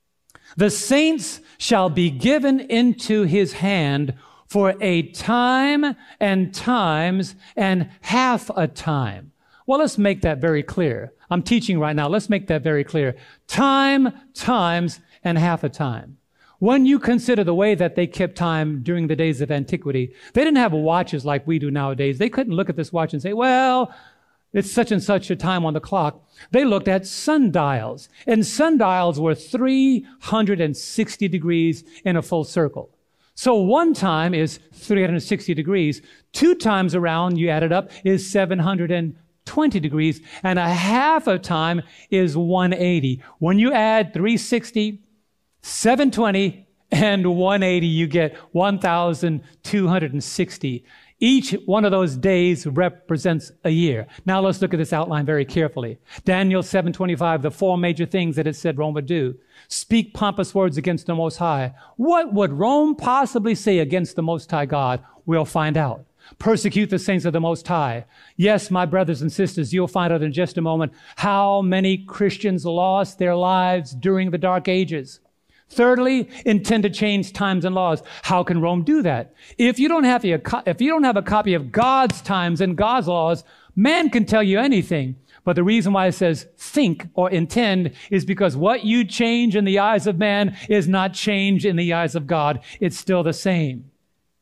the saints shall be given into his hand for a time and times and half a time. Well, let's make that very clear. I'm teaching right now. Let's make that very clear. Time, times, and half a time. When you consider the way that they kept time during the days of antiquity, they didn't have watches like we do nowadays. They couldn't look at this watch and say, well, it's such and such a time on the clock. They looked at sundials, and sundials were three hundred sixty degrees in a full circle. So one time is three hundred sixty degrees. Two times around, you add it up, is seven hundred twenty degrees, and a half a time is one hundred eighty. When you add three hundred sixty, seven hundred twenty, and one hundred eighty, you get one thousand two hundred sixty. Each one of those days represents a year. Now let's look at this outline very carefully. Daniel seven twenty-five, the four major things that it said Rome would do. Speak pompous words against the Most High. What would Rome possibly say against the Most High God? We'll find out. Persecute the saints of the Most High. Yes, my brothers and sisters, you'll find out in just a moment how many Christians lost their lives during the Dark Ages. Thirdly, intend to change times and laws. How can Rome do that? If you don't have a, if you don't have a copy of God's times and God's laws, man can tell you anything. But the reason why it says think or intend is because what you change in the eyes of man is not change in the eyes of God. It's still the same.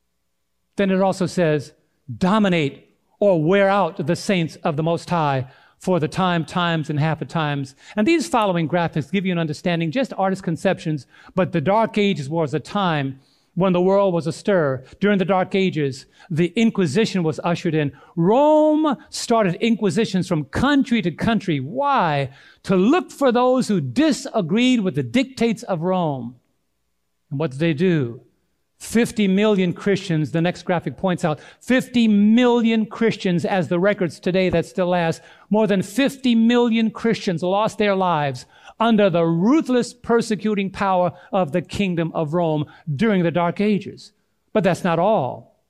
Then it also says dominate or wear out the saints of the Most High for the time, times, and half a times. And these following graphics give you an understanding, just artist conceptions, but the Dark Ages was a time when the world was astir. During the Dark Ages, the Inquisition was ushered in. Rome started inquisitions from country to country. Why? To look for those who disagreed with the dictates of Rome. And what did they do? fifty million Christians, the next graphic points out, fifty million Christians, as the records today that still last, more than fifty million Christians lost their lives under the ruthless persecuting power of the kingdom of Rome during the Dark Ages. But that's not all.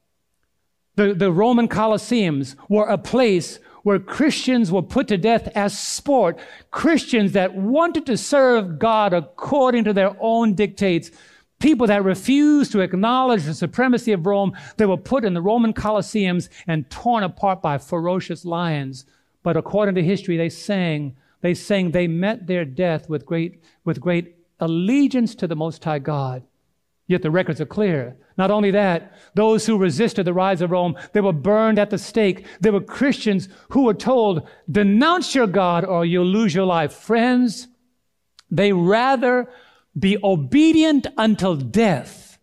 The, the Roman Colosseums were a place where Christians were put to death as sport. Christians that wanted to serve God according to their own dictates. People that refused to acknowledge the supremacy of Rome, they were put in the Roman Colosseums and torn apart by ferocious lions. But according to history, they sang, they sang they met their death with great, with great allegiance to the Most High God. Yet the records are clear. Not only that, those who resisted the rise of Rome, they were burned at the stake. There were Christians who were told, denounce your God or you'll lose your life. Friends, they rather be obedient until death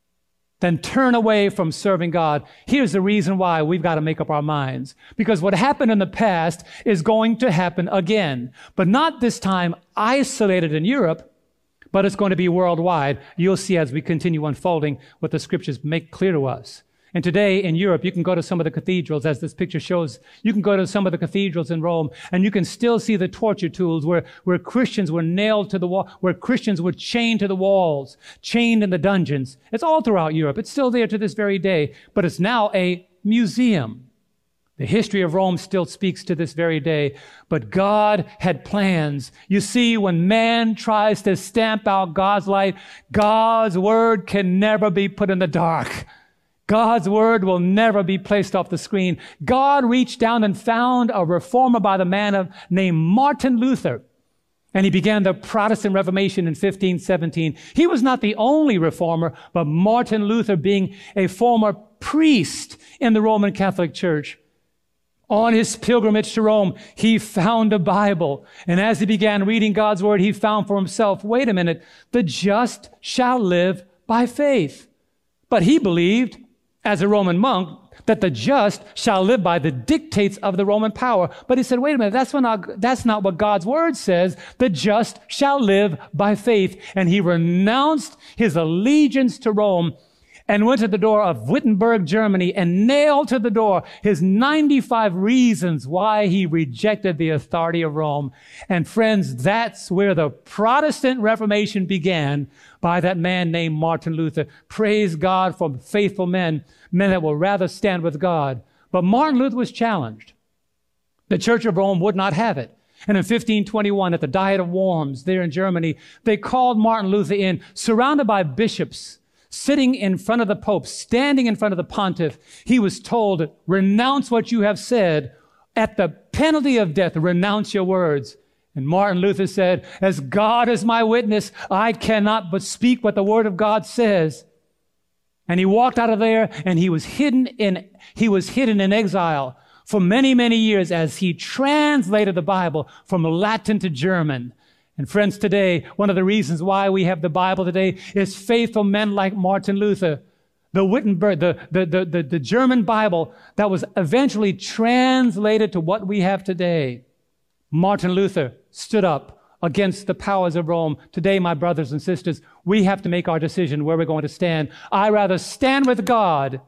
than turn away from serving God. Here's the reason why we've got to make up our minds. Because what happened in the past is going to happen again. But not this time isolated in Europe, but it's going to be worldwide. You'll see as we continue unfolding what the scriptures make clear to us. And today in Europe, you can go to some of the cathedrals, as this picture shows. You can go to some of the cathedrals in Rome, and you can still see the torture tools where, where Christians were nailed to the wall, where Christians were chained to the walls, chained in the dungeons. It's all throughout Europe. It's still there to this very day, but it's now a museum. The history of Rome still speaks to this very day, but God had plans. You see, when man tries to stamp out God's light, God's word can never be put in the dark. God's word will never be placed off the screen. God reached down and found a reformer by the man of, named Martin Luther. And he began the Protestant Reformation in fifteen seventeen. He was not the only reformer, but Martin Luther, being a former priest in the Roman Catholic Church, on his pilgrimage to Rome, he found a Bible. And as he began reading God's word, he found for himself, wait a minute, the just shall live by faith. But he believed, as a Roman monk, that the just shall live by the dictates of the Roman power. But he said, wait a minute, that's not, that's not what God's word says. The just shall live by faith. And he renounced his allegiance to Rome and went to the door of Wittenberg, Germany, and nailed to the door his ninety-five reasons why he rejected the authority of Rome. And friends, that's where the Protestant Reformation began, by that man named Martin Luther. Praise God for faithful men, men that will rather stand with God. But Martin Luther was challenged. The Church of Rome would not have it. And in fifteen twenty-one, at the Diet of Worms there in Germany, they called Martin Luther in, surrounded by bishops, sitting in front of the Pope, standing in front of the pontiff. He was told, renounce what you have said. At the penalty of death, renounce your words. And Martin Luther said, as God is my witness, I cannot but speak what the word of God says. And he walked out of there, and he was hidden in, he was hidden in exile for many, many years as he translated the Bible from Latin to German. And friends, today, one of the reasons why we have the Bible today is faithful men like Martin Luther, the Wittenberg, the, the, the, the, the German Bible that was eventually translated to what we have today. Martin Luther stood up against the powers of Rome. Today, my brothers and sisters, we have to make our decision where we're going to stand. I rather stand with God,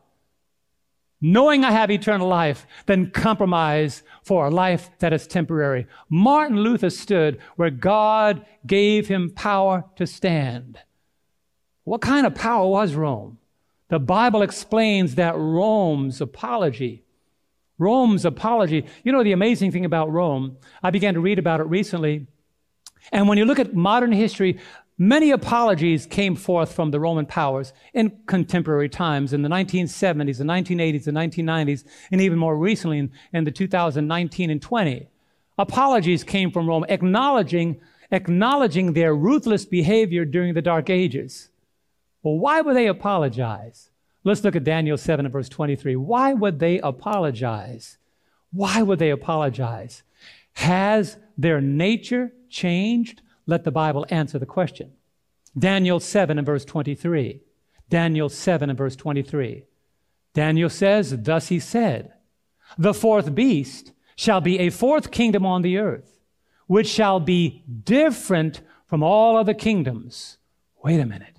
knowing I have eternal life, than compromise for a life that is temporary. Martin Luther stood where God gave him power to stand. What kind of power was Rome? The Bible explains that Rome's apology, Rome's apology, you know the amazing thing about Rome, I began to read about it recently, and when you look at modern history, many apologies came forth from the Roman powers in contemporary times, in the nineteen seventies, the nineteen eighties, the nineteen nineties, and even more recently in, in the two thousand nineteen and twenty. Apologies came from Rome, acknowledging, acknowledging their ruthless behavior during the Dark Ages. Well, why would they apologize? Let's look at Daniel seven and verse twenty-three. Why would they apologize? Why would they apologize? Has their nature changed? Let the Bible answer the question. Daniel seven and verse twenty-three. Daniel seven and verse twenty-three. Daniel says, thus he said, the fourth beast shall be a fourth kingdom on the earth, which shall be different from all other kingdoms. Wait a minute.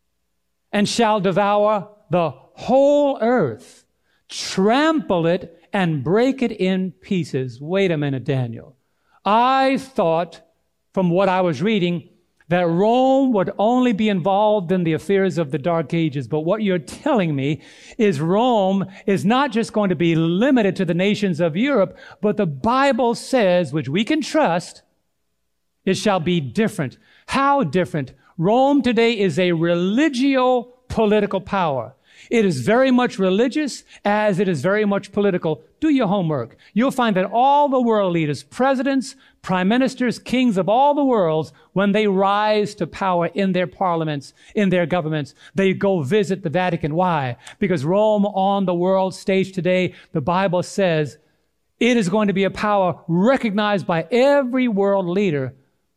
And shall devour the whole earth, trample it, and break it in pieces. Wait a minute, Daniel. I thought, from what I was reading, that Rome would only be involved in the affairs of the Dark Ages. But what you're telling me is Rome is not just going to be limited to the nations of Europe, but the Bible says, which we can trust, it shall be different. How different? Rome today is a religio-political power. It is very much religious as it is very much political. Do your homework. You'll find that all the world leaders, presidents, prime ministers, kings of all the worlds, when they rise to power in their parliaments, in their governments, they go visit the Vatican. Why? Because Rome on the world stage today, the Bible says, it is going to be a power recognized by every world leader.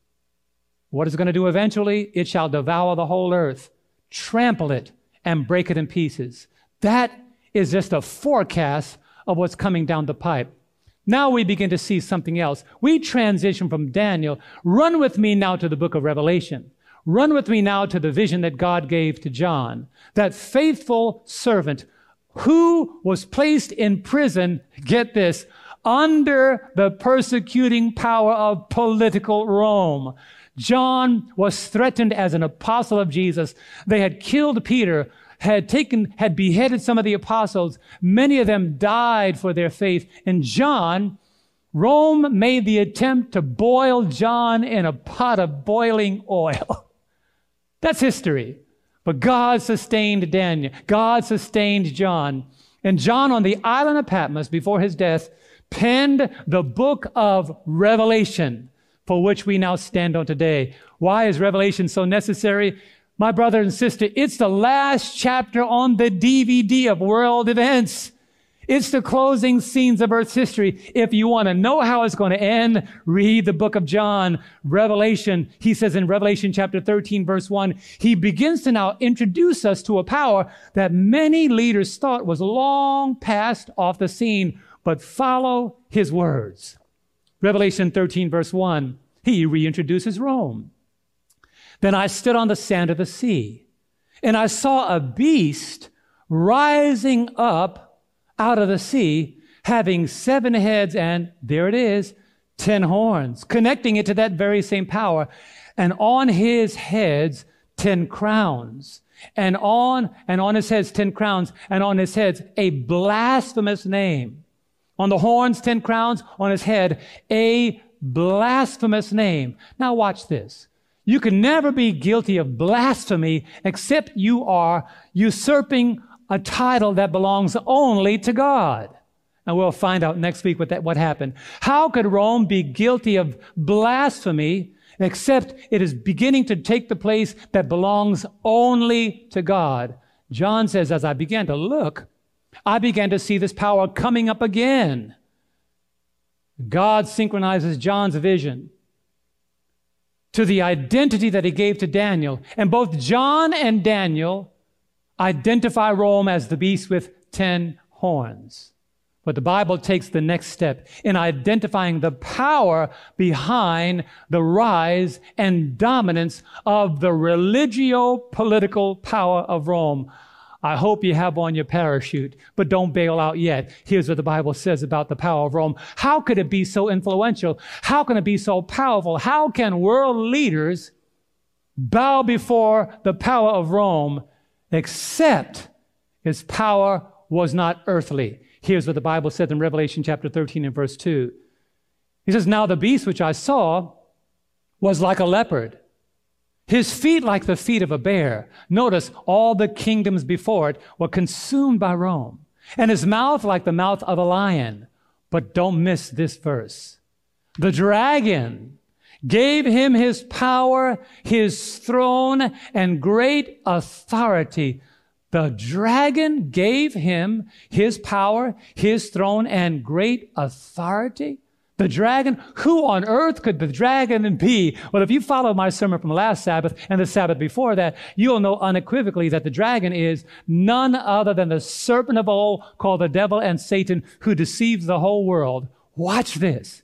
What is it going to do eventually? It shall devour the whole earth, trample it, and break it in pieces. That is just a forecast of what's coming down the pipe. Now we begin to see something else. We transition from Daniel. Run with me now to the book of Revelation. Run with me now to the vision that God gave to John, that faithful servant who was placed in prison, get this, under the persecuting power of political Rome. John was threatened as an apostle of Jesus. They had killed Peter, had taken, had beheaded some of the apostles. Many of them died for their faith. And John, Rome made the attempt to boil John in a pot of boiling oil. That's history. But God sustained Daniel. God sustained John. And John, on the island of Patmos before his death, penned the book of Revelation, for which we now stand on today. Why is Revelation so necessary? My brother and sister, it's the last chapter on the D V D of world events. It's the closing scenes of Earth's history. If you want to know how it's going to end, read the book of John, Revelation. He says in Revelation chapter thirteen, verse one, he begins to now introduce us to a power that many leaders thought was long past off the scene, but follow his words. Revelation thirteen, verse one, he reintroduces Rome. Then I stood on the sand of the sea, and I saw a beast rising up out of the sea, having seven heads, and there it is, ten horns, connecting it to that very same power. And on his heads, ten crowns. And on, and on his heads, ten crowns, and on his heads, a blasphemous name. On the horns, ten crowns. On his head, a blasphemous name. Now watch this. You can never be guilty of blasphemy except you are usurping a title that belongs only to God. And we'll find out next week what that, what happened. How could Rome be guilty of blasphemy except it is beginning to take the place that belongs only to God? John says, as I began to look, I began to see this power coming up again. God synchronizes John's vision to the identity that he gave to Daniel. And both John and Daniel identify Rome as the beast with ten horns. But the Bible takes the next step in identifying the power behind the rise and dominance of the religio-political power of Rome. I hope you have on your parachute, but don't bail out yet. Here's what the Bible says about the power of Rome. How could it be so influential? How can it be so powerful? How can world leaders bow before the power of Rome except his power was not earthly? Here's what the Bible said in Revelation chapter thirteen and verse two. He says, now the beast which I saw was like a leopard, his feet like the feet of a bear. Notice all the kingdoms before it were consumed by Rome, and his mouth like the mouth of a lion. But don't miss this verse. The dragon gave him his power, his throne, and great authority. The dragon gave him his power, his throne, and great authority. The dragon, who on earth could the dragon be? Well, if you followed my sermon from last Sabbath and the Sabbath before that, you'll know unequivocally that the dragon is none other than the serpent of old called the devil and Satan, who deceives the whole world. Watch this.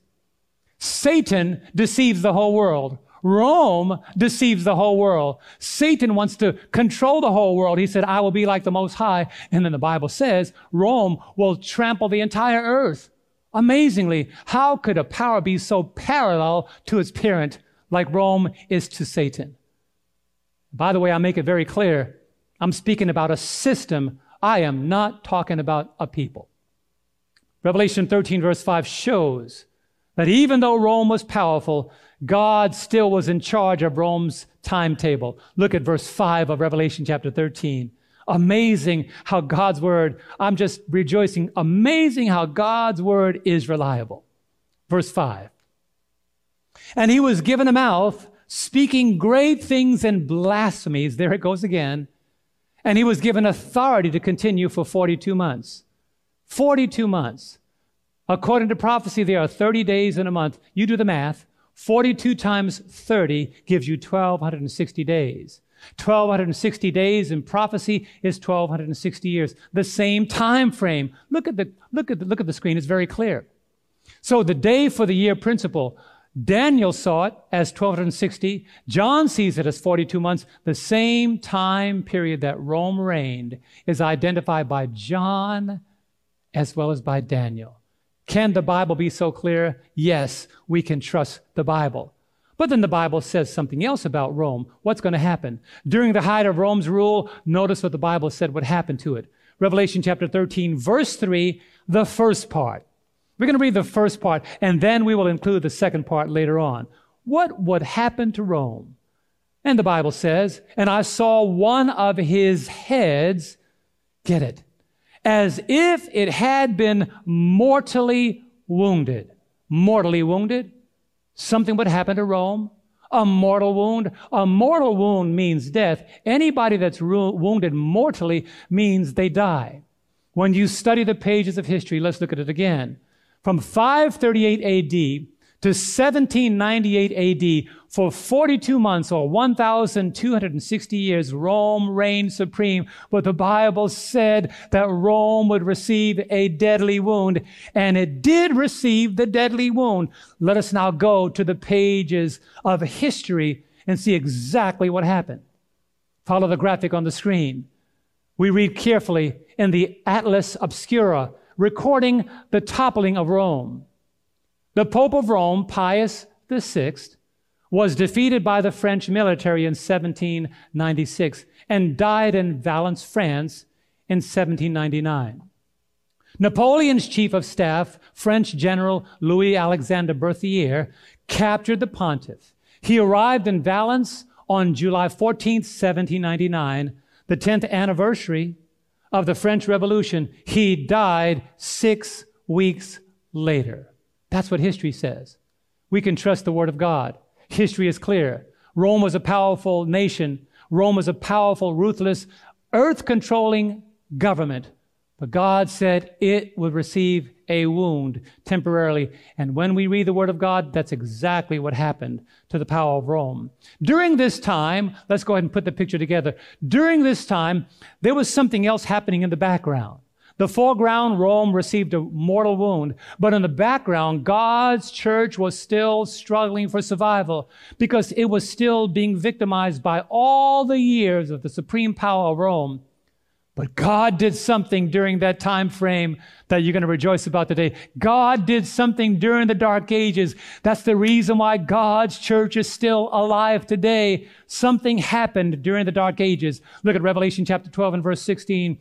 Satan deceives the whole world. Rome deceives the whole world. Satan wants to control the whole world. He said, I will be like the Most High. And then the Bible says Rome will trample the entire earth. Amazingly, how could a power be so parallel to its parent like Rome is to Satan? By the way, I make it very clear, I'm speaking about a system. I am not talking about a people. Revelation thirteen verse five shows that even though Rome was powerful, God still was in charge of Rome's timetable. Look at verse five of Revelation chapter thirteen. Amazing how God's word, I'm just rejoicing, amazing how God's word is reliable. Verse five. And he was given a mouth, speaking great things and blasphemies. There it goes again. And he was given authority to continue for forty-two months. forty-two months. According to prophecy, there are thirty days in a month. You do the math. forty-two times thirty gives you one thousand two hundred sixty days. one thousand two hundred sixty days in prophecy is one thousand two hundred sixty years. The same time frame. Look at the, look at the, look at the screen. It's very clear. So the day for the year principle, Daniel saw it as one thousand two hundred sixty. John sees it as forty-two months. The same time period that Rome reigned is identified by John as well as by Daniel. Can the Bible be so clear? Yes, we can trust the Bible. But then the Bible says something else about Rome. What's going to happen? During the height of Rome's rule, notice what the Bible said would happen to it. Revelation chapter thirteen, verse three, the first part. We're going to read the first part, and then we will include the second part later on. What would happen to Rome? And the Bible says, and I saw one of his heads, get it, as if it had been mortally wounded. Mortally wounded? Something would happen to Rome. A mortal wound. A mortal wound means death. Anybody that's ru- wounded mortally means they die. When you study the pages of history, let's look at it again. From five thirty-eight A D to seventeen ninety-eight A D, for forty-two months or one thousand two hundred sixty years, Rome reigned supreme. But the Bible said that Rome would receive a deadly wound, and it did receive the deadly wound. Let us now go to the pages of history and see exactly what happened. Follow the graphic on the screen. We read carefully in the Atlas Obscura, recording the toppling of Rome. The Pope of Rome, Pius the Sixth, was defeated by the French military in seventeen ninety-six and died in Valence, France in seventeen ninety-nine. Napoleon's chief of staff, French General Louis-Alexandre Berthier, captured the pontiff. He arrived in Valence on July fourteenth, seventeen ninety-nine, the tenth anniversary of the French Revolution. He died six weeks later. That's what history says. We can trust the Word of God. History is clear. Rome was a powerful nation. Rome was a powerful, ruthless, earth-controlling government. But God said it would receive a wound temporarily. And when we read the Word of God, that's exactly what happened to the power of Rome. During this time, let's go ahead and put the picture together. During this time, there was something else happening in the background. The foreground, Rome received a mortal wound. But in the background, God's church was still struggling for survival because it was still being victimized by all the years of the supreme power of Rome. But God did something during that time frame that you're going to rejoice about today. God did something during the dark ages. That's the reason why God's church is still alive today. Something happened during the dark ages. Look at Revelation chapter twelve and verse sixteen.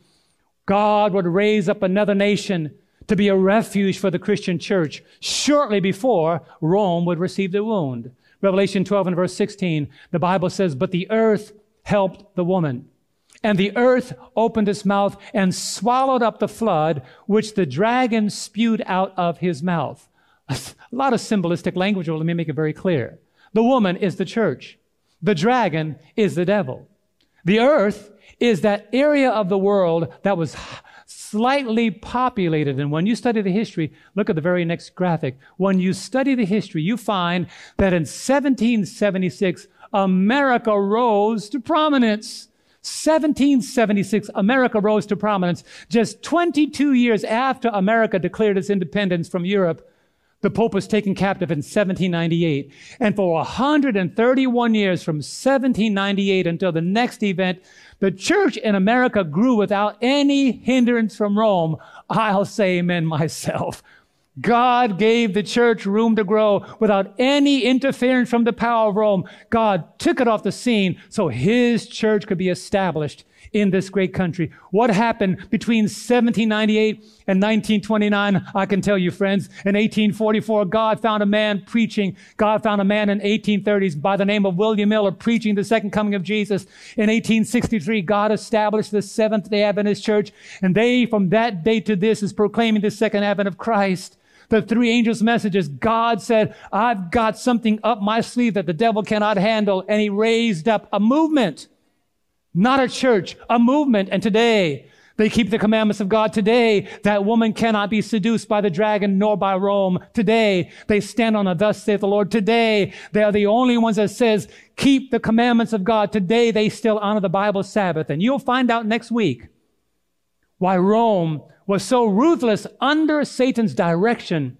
God would raise up another nation to be a refuge for the Christian church shortly before Rome would receive the wound. Revelation twelve and verse sixteen, the Bible says, "But the earth helped the woman. And the earth opened its mouth and swallowed up the flood, which the dragon spewed out of his mouth." A lot of symbolistic language. Well, let me make it very clear. The woman is the church. The dragon is the devil. The earth is that area of the world that was slightly populated. And when you study the history, look at the very next graphic. When you study the history, you find that in seventeen seventy-six, America rose to prominence. seventeen seventy-six, America rose to prominence. Just twenty-two years after America declared its independence from Europe, the Pope was taken captive in seventeen ninety-eight. And for one hundred thirty-one years, from seventeen ninety-eight until the next event, the church in America grew without any hindrance from Rome. I'll say amen myself. God gave the church room to grow without any interference from the power of Rome. God took it off the scene so his church could be established in this great country. What happened between seventeen ninety-eight and nineteen twenty-nine? I can tell you, friends. In eighteen forty-four, God found a man preaching. God found a man in eighteen thirties by the name of William Miller preaching the second coming of Jesus. In eighteen sixty-three, God established the Seventh-day Adventist Church, and they, from that day to this, is proclaiming the second advent of Christ. The three angels' messages, God said, "I've got something up my sleeve that the devil cannot handle," and he raised up a movement. Not a church, a movement. And today, they keep the commandments of God. Today, that woman cannot be seduced by the dragon nor by Rome. Today, they stand on a "Thus saith the Lord." Today, they are the only ones that says, keep the commandments of God. Today, they still honor the Bible Sabbath. And you'll find out next week why Rome was so ruthless under Satan's direction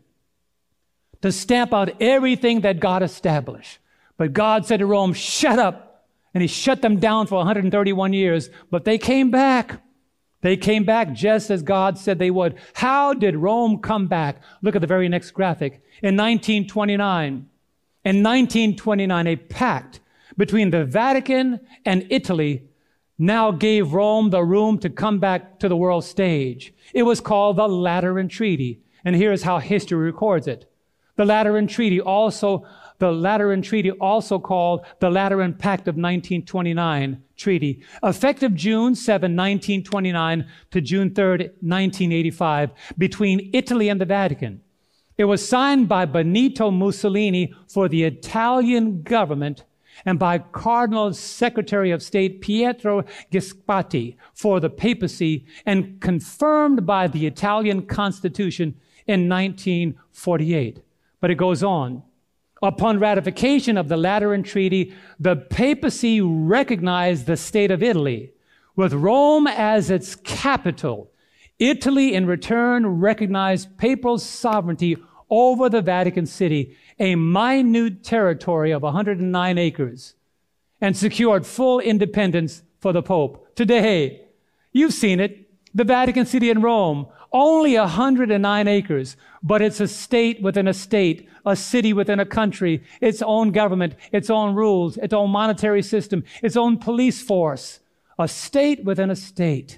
to stamp out everything that God established. But God said to Rome, "Shut up." And he shut them down for one hundred thirty-one years. But they came back. They came back just as God said they would. How did Rome come back? Look at the very next graphic. In nineteen twenty-nine, in nineteen twenty-nine, a pact between the Vatican and Italy now gave Rome the room to come back to the world stage. It was called the Lateran Treaty. And here's how history records it. The Lateran Treaty also The Lateran Treaty, also called the Lateran Pact of nineteen twenty-nine Treaty, effective June seventh, nineteen twenty-nine to June third, nineteen eighty-five, between Italy and the Vatican. It was signed by Benito Mussolini for the Italian government and by Cardinal Secretary of State Pietro Gispardi for the papacy, and confirmed by the Italian Constitution in nineteen forty-eight. But it goes on. Upon ratification of the Lateran Treaty, the papacy recognized the state of Italy, with Rome as its capital. Italy, in return, recognized papal sovereignty over the Vatican City, a minute territory of one hundred nine acres, and secured full independence for the Pope. Today, you've seen it, the Vatican City in Rome, only one hundred nine acres, but it's a state within a state, a city within a country, its own government, its own rules, its own monetary system, its own police force, a state within a state.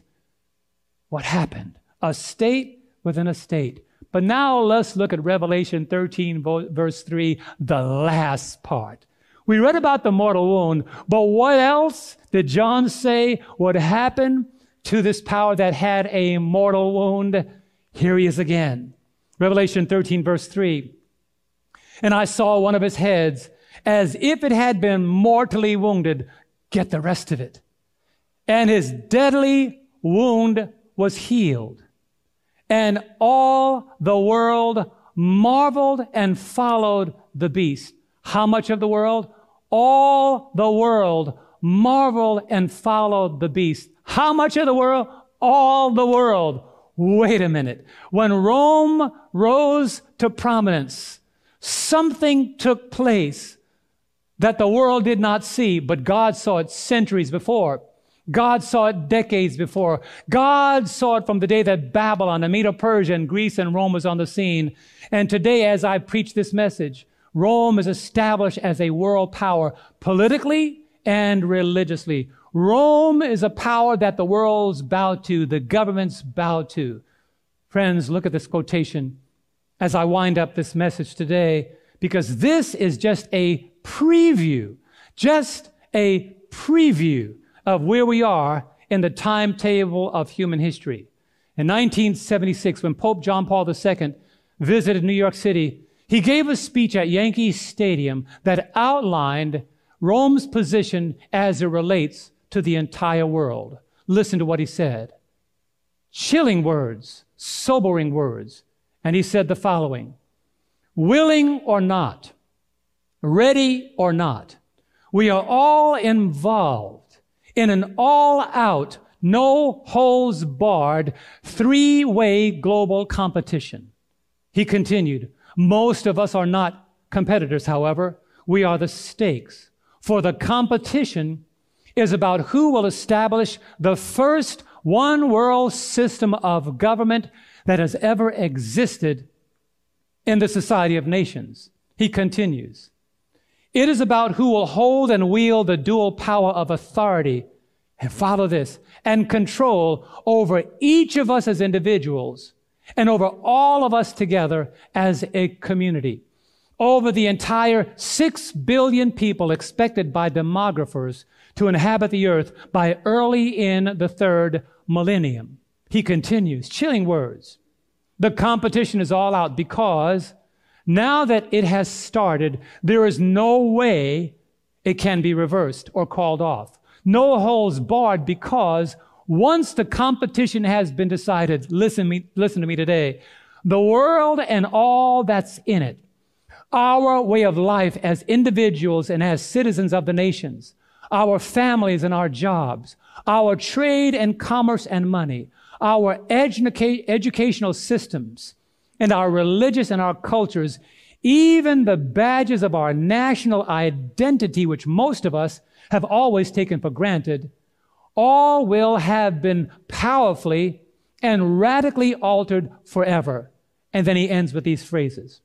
What happened? A state within a state. But now let's look at Revelation thirteen, verse three, the last part. We read about the mortal wound, but what else did John say would happen to this power that had a mortal wound? Here he is again. Revelation thirteen, verse three. "And I saw one of his heads as if it had been mortally wounded." Get the rest of it. "And his deadly wound was healed. and all the world marveled and followed the beast. How much of the world? All the world marveled and followed the beast. How much of the world? All the world. Wait a minute. When Rome rose to prominence, something took place that the world did not see, but God saw it centuries before. God saw it decades before. God saw it from the day that Babylon, and Medo-Persia, and Greece and Rome was on the scene. And today, as I preach this message, Rome is established as a world power, politically and religiously. Rome is a power that the world's bow to, the governments bow to. Friends, look at this quotation as I wind up this message today, because this is just a preview, just a preview of where we are in the timetable of human history. In nineteen seventy-six, when Pope John Paul the Second visited New York City, he gave a speech at Yankee Stadium that outlined Rome's position as it relates to the entire world. Listen to what he said. Chilling words, sobering words. And he said the following: willing or not, ready or not, we are all involved in an all-out, no-holds-barred, three-way global competition. He continued, most of us are not competitors, however. We are the stakes. For the competition is about who will establish the first one-world system of government that has ever existed in the society of nations. He continues, it is about who will hold and wield the dual power of authority, and follow this, and control over each of us as individuals and over all of us together as a community, over the entire six billion people expected by demographers to inhabit the earth by early in the third millennium. He continues, chilling words. The competition is all out because now that it has started, there is no way it can be reversed or called off. No holds barred, because once the competition has been decided, listen, me, listen to me today, the world and all that's in it, our way of life as individuals and as citizens of the nations, our families and our jobs, our trade and commerce and money, our educa- educational systems, and our religious and our cultures, even the badges of our national identity, which most of us have always taken for granted, all will have been powerfully and radically altered forever. And then he ends with these phrases.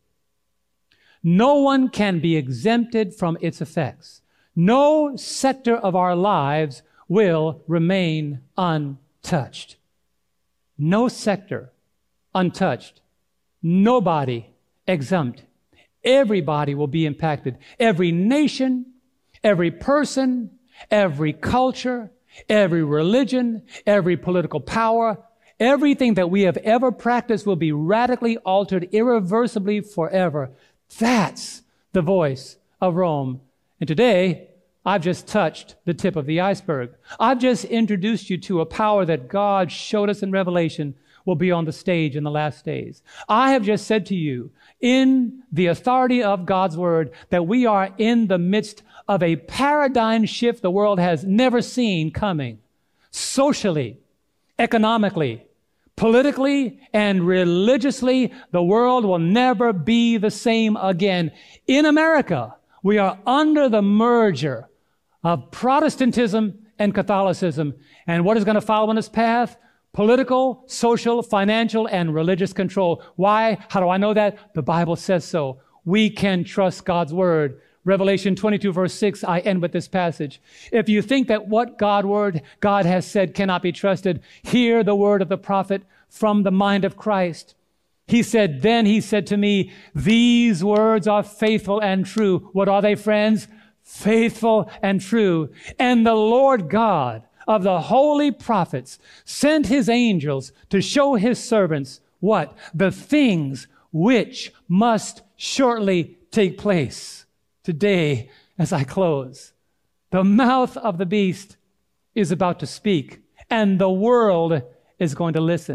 No one can be exempted from its effects. No sector of our lives will remain untouched. No sector untouched. Nobody exempt. Everybody will be impacted. Every nation, every person, every culture, every religion, every political power, everything that we have ever practiced will be radically altered irreversibly forever. That's the voice of Rome. And today, I've just touched the tip of the iceberg. I've just introduced you to a power that God showed us in Revelation will be on the stage in the last days. I have just said to you, in the authority of God's word, that we are in the midst of a paradigm shift the world has never seen coming. Socially, economically, politically, and religiously, the world will never be the same again. In America, we are under the merger of Protestantism and Catholicism. And what is going to follow in this path? Political, social, financial, and religious control. Why? How do I know that? The Bible says so. We can trust God's word. Revelation twenty-two, verse six, I end with this passage. If you think that what God word God has said cannot be trusted, hear the word of the prophet from the mind of Christ. He said, then he said to me, these words are faithful and true. What are they, friends? Faithful and true. And the Lord God of the holy prophets sent his angels to show his servants what? The things which must shortly take place. Today, as I close, the mouth of the beast is about to speak, and the world is going to listen.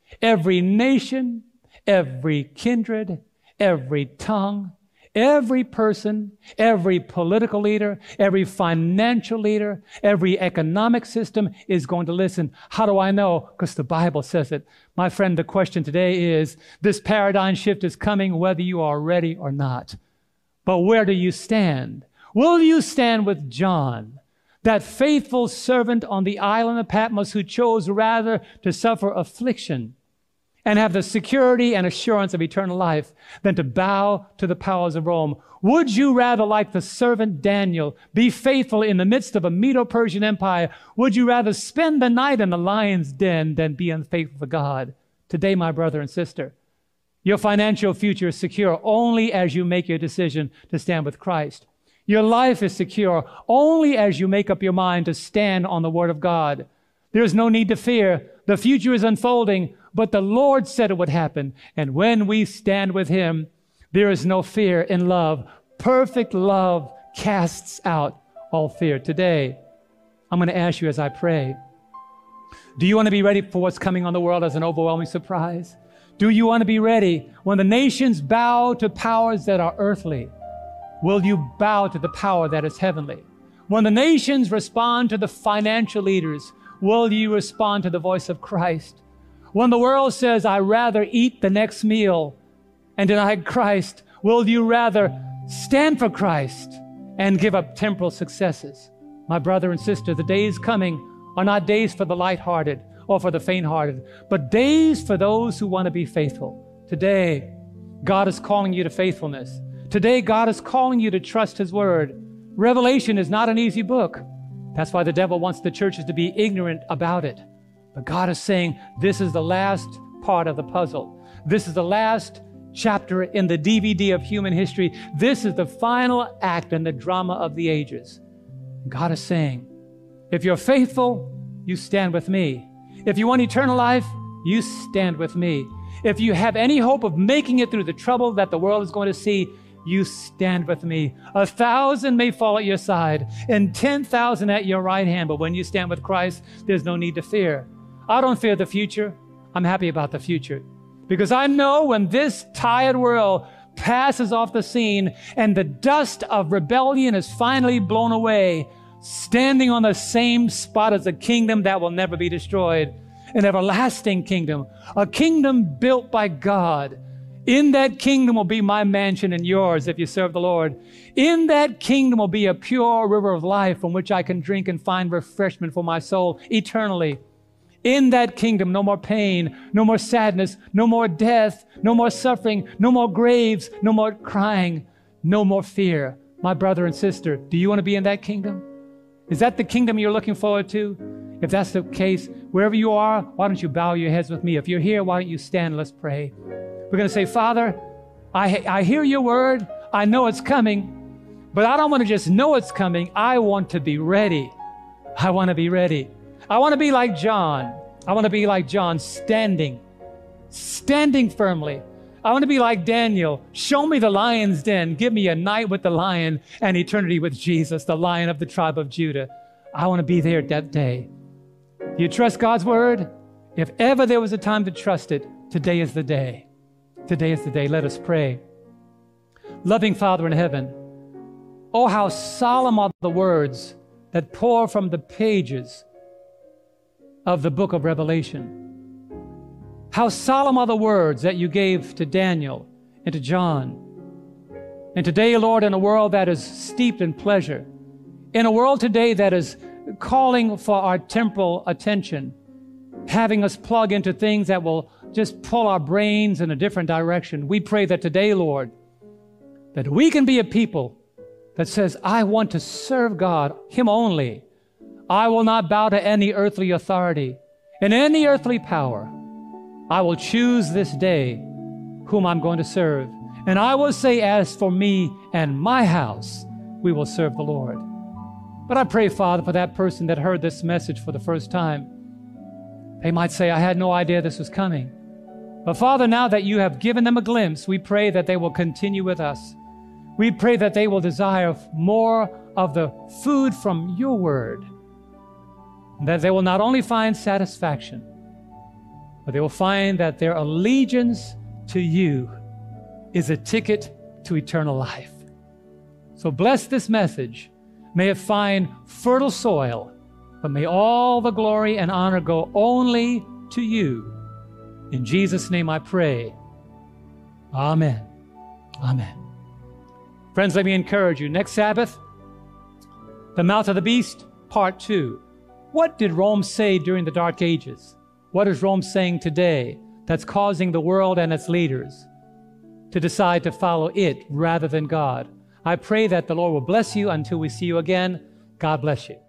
every nation, every kindred, every tongue, every person, every political leader, every financial leader, every economic system is going to listen. How do I know? Because the Bible says it. My friend, the question today is, this paradigm shift is coming whether you are ready or not. But where do you stand? Will you stand with John, that faithful servant on the island of Patmos who chose rather to suffer affliction and have the security and assurance of eternal life than to bow to the powers of Rome? Would you rather, like the servant Daniel, be faithful in the midst of a Medo-Persian empire? Would you rather spend the night in the lion's den than be unfaithful to God? Today, my brother and sister, your financial future is secure only as you make your decision to stand with Christ. Your life is secure only as you make up your mind to stand on the Word of God. There is no need to fear. The future is unfolding, but the Lord said it would happen. And when we stand with Him, there is no fear in love. Perfect love casts out all fear. Today, I'm going to ask you as I pray, do you want to be ready for what's coming on the world as an overwhelming surprise? Do you want to be ready when the nations bow to powers that are earthly? Will you bow to the power that is heavenly? When the nations respond to the financial leaders, will you respond to the voice of Christ? When the world says, I'd rather eat the next meal and deny Christ, will you rather stand for Christ and give up temporal successes? My brother and sister, the days coming are not days for the lighthearted or for the faint-hearted, but days for those who want to be faithful. Today, God is calling you to faithfulness. Today, God is calling you to trust His Word. Revelation is not an easy book. That's why the devil wants the churches to be ignorant about it. But God is saying, this is the last part of the puzzle. This is the last chapter in the D V D of human history. This is the final act in the drama of the ages. God is saying, if you're faithful, you stand with me. If you want eternal life, you stand with me. If you have any hope of making it through the trouble that the world is going to see, you stand with me. A thousand may fall at your side and ten thousand at your right hand, but when you stand with Christ, there's no need to fear. I don't fear the future. I'm happy about the future because I know when this tired world passes off the scene and the dust of rebellion is finally blown away, standing on the same spot as a kingdom that will never be destroyed, an everlasting kingdom, a kingdom built by God. In that kingdom will be my mansion and yours if you serve the Lord. In that kingdom will be a pure river of life from which I can drink and find refreshment for my soul eternally. In that kingdom, no more pain, no more sadness, no more death, no more suffering, no more graves, no more crying, no more fear. My brother and sister, do you want to be in that kingdom? Is that the kingdom you're looking forward to? If that's the case, wherever you are, why don't you bow your heads with me? If you're here, why don't you stand? Let's pray. We're going to say, Father, I, I hear your word. I know it's coming, but I don't want to just know it's coming. I want to be ready. I want to be ready. I want to be like John. I want to be like John, standing, standing firmly. I want to be like Daniel. Show me the lion's den. Give me a night with the lion and eternity with Jesus, the Lion of the tribe of Judah. I want to be there that day. Do you trust God's word? If ever there was a time to trust it, today is the day. Today is the day. Let us pray. Loving Father in heaven, oh, how solemn are the words that pour from the pages of the book of Revelation. How solemn are the words that you gave to Daniel and to John. And today, Lord, in a world that is steeped in pleasure, in a world today that is calling for our temporal attention, having us plug into things that will just pull our brains in a different direction, we pray that today, Lord, that we can be a people that says, I want to serve God, Him only. I will not bow to any earthly authority and any earthly power. I will choose this day whom I'm going to serve. And I will say, as for me and my house, we will serve the Lord. But I pray, Father, for that person that heard this message for the first time. They might say, I had no idea this was coming. But Father, now that you have given them a glimpse, we pray that they will continue with us. We pray that they will desire more of the food from your word. And that they will not only find satisfaction, but they will find that their allegiance to you is a ticket to eternal life. So bless this message. May it find fertile soil, but may all the glory and honor go only to you. In Jesus' name I pray. Amen. Amen. Friends, let me encourage you. Next Sabbath, the mouth of the beast, part two. What did Rome say during the Dark Ages? What is Rome saying today that's causing the world and its leaders to decide to follow it rather than God? I pray that the Lord will bless you until we see you again. God bless you.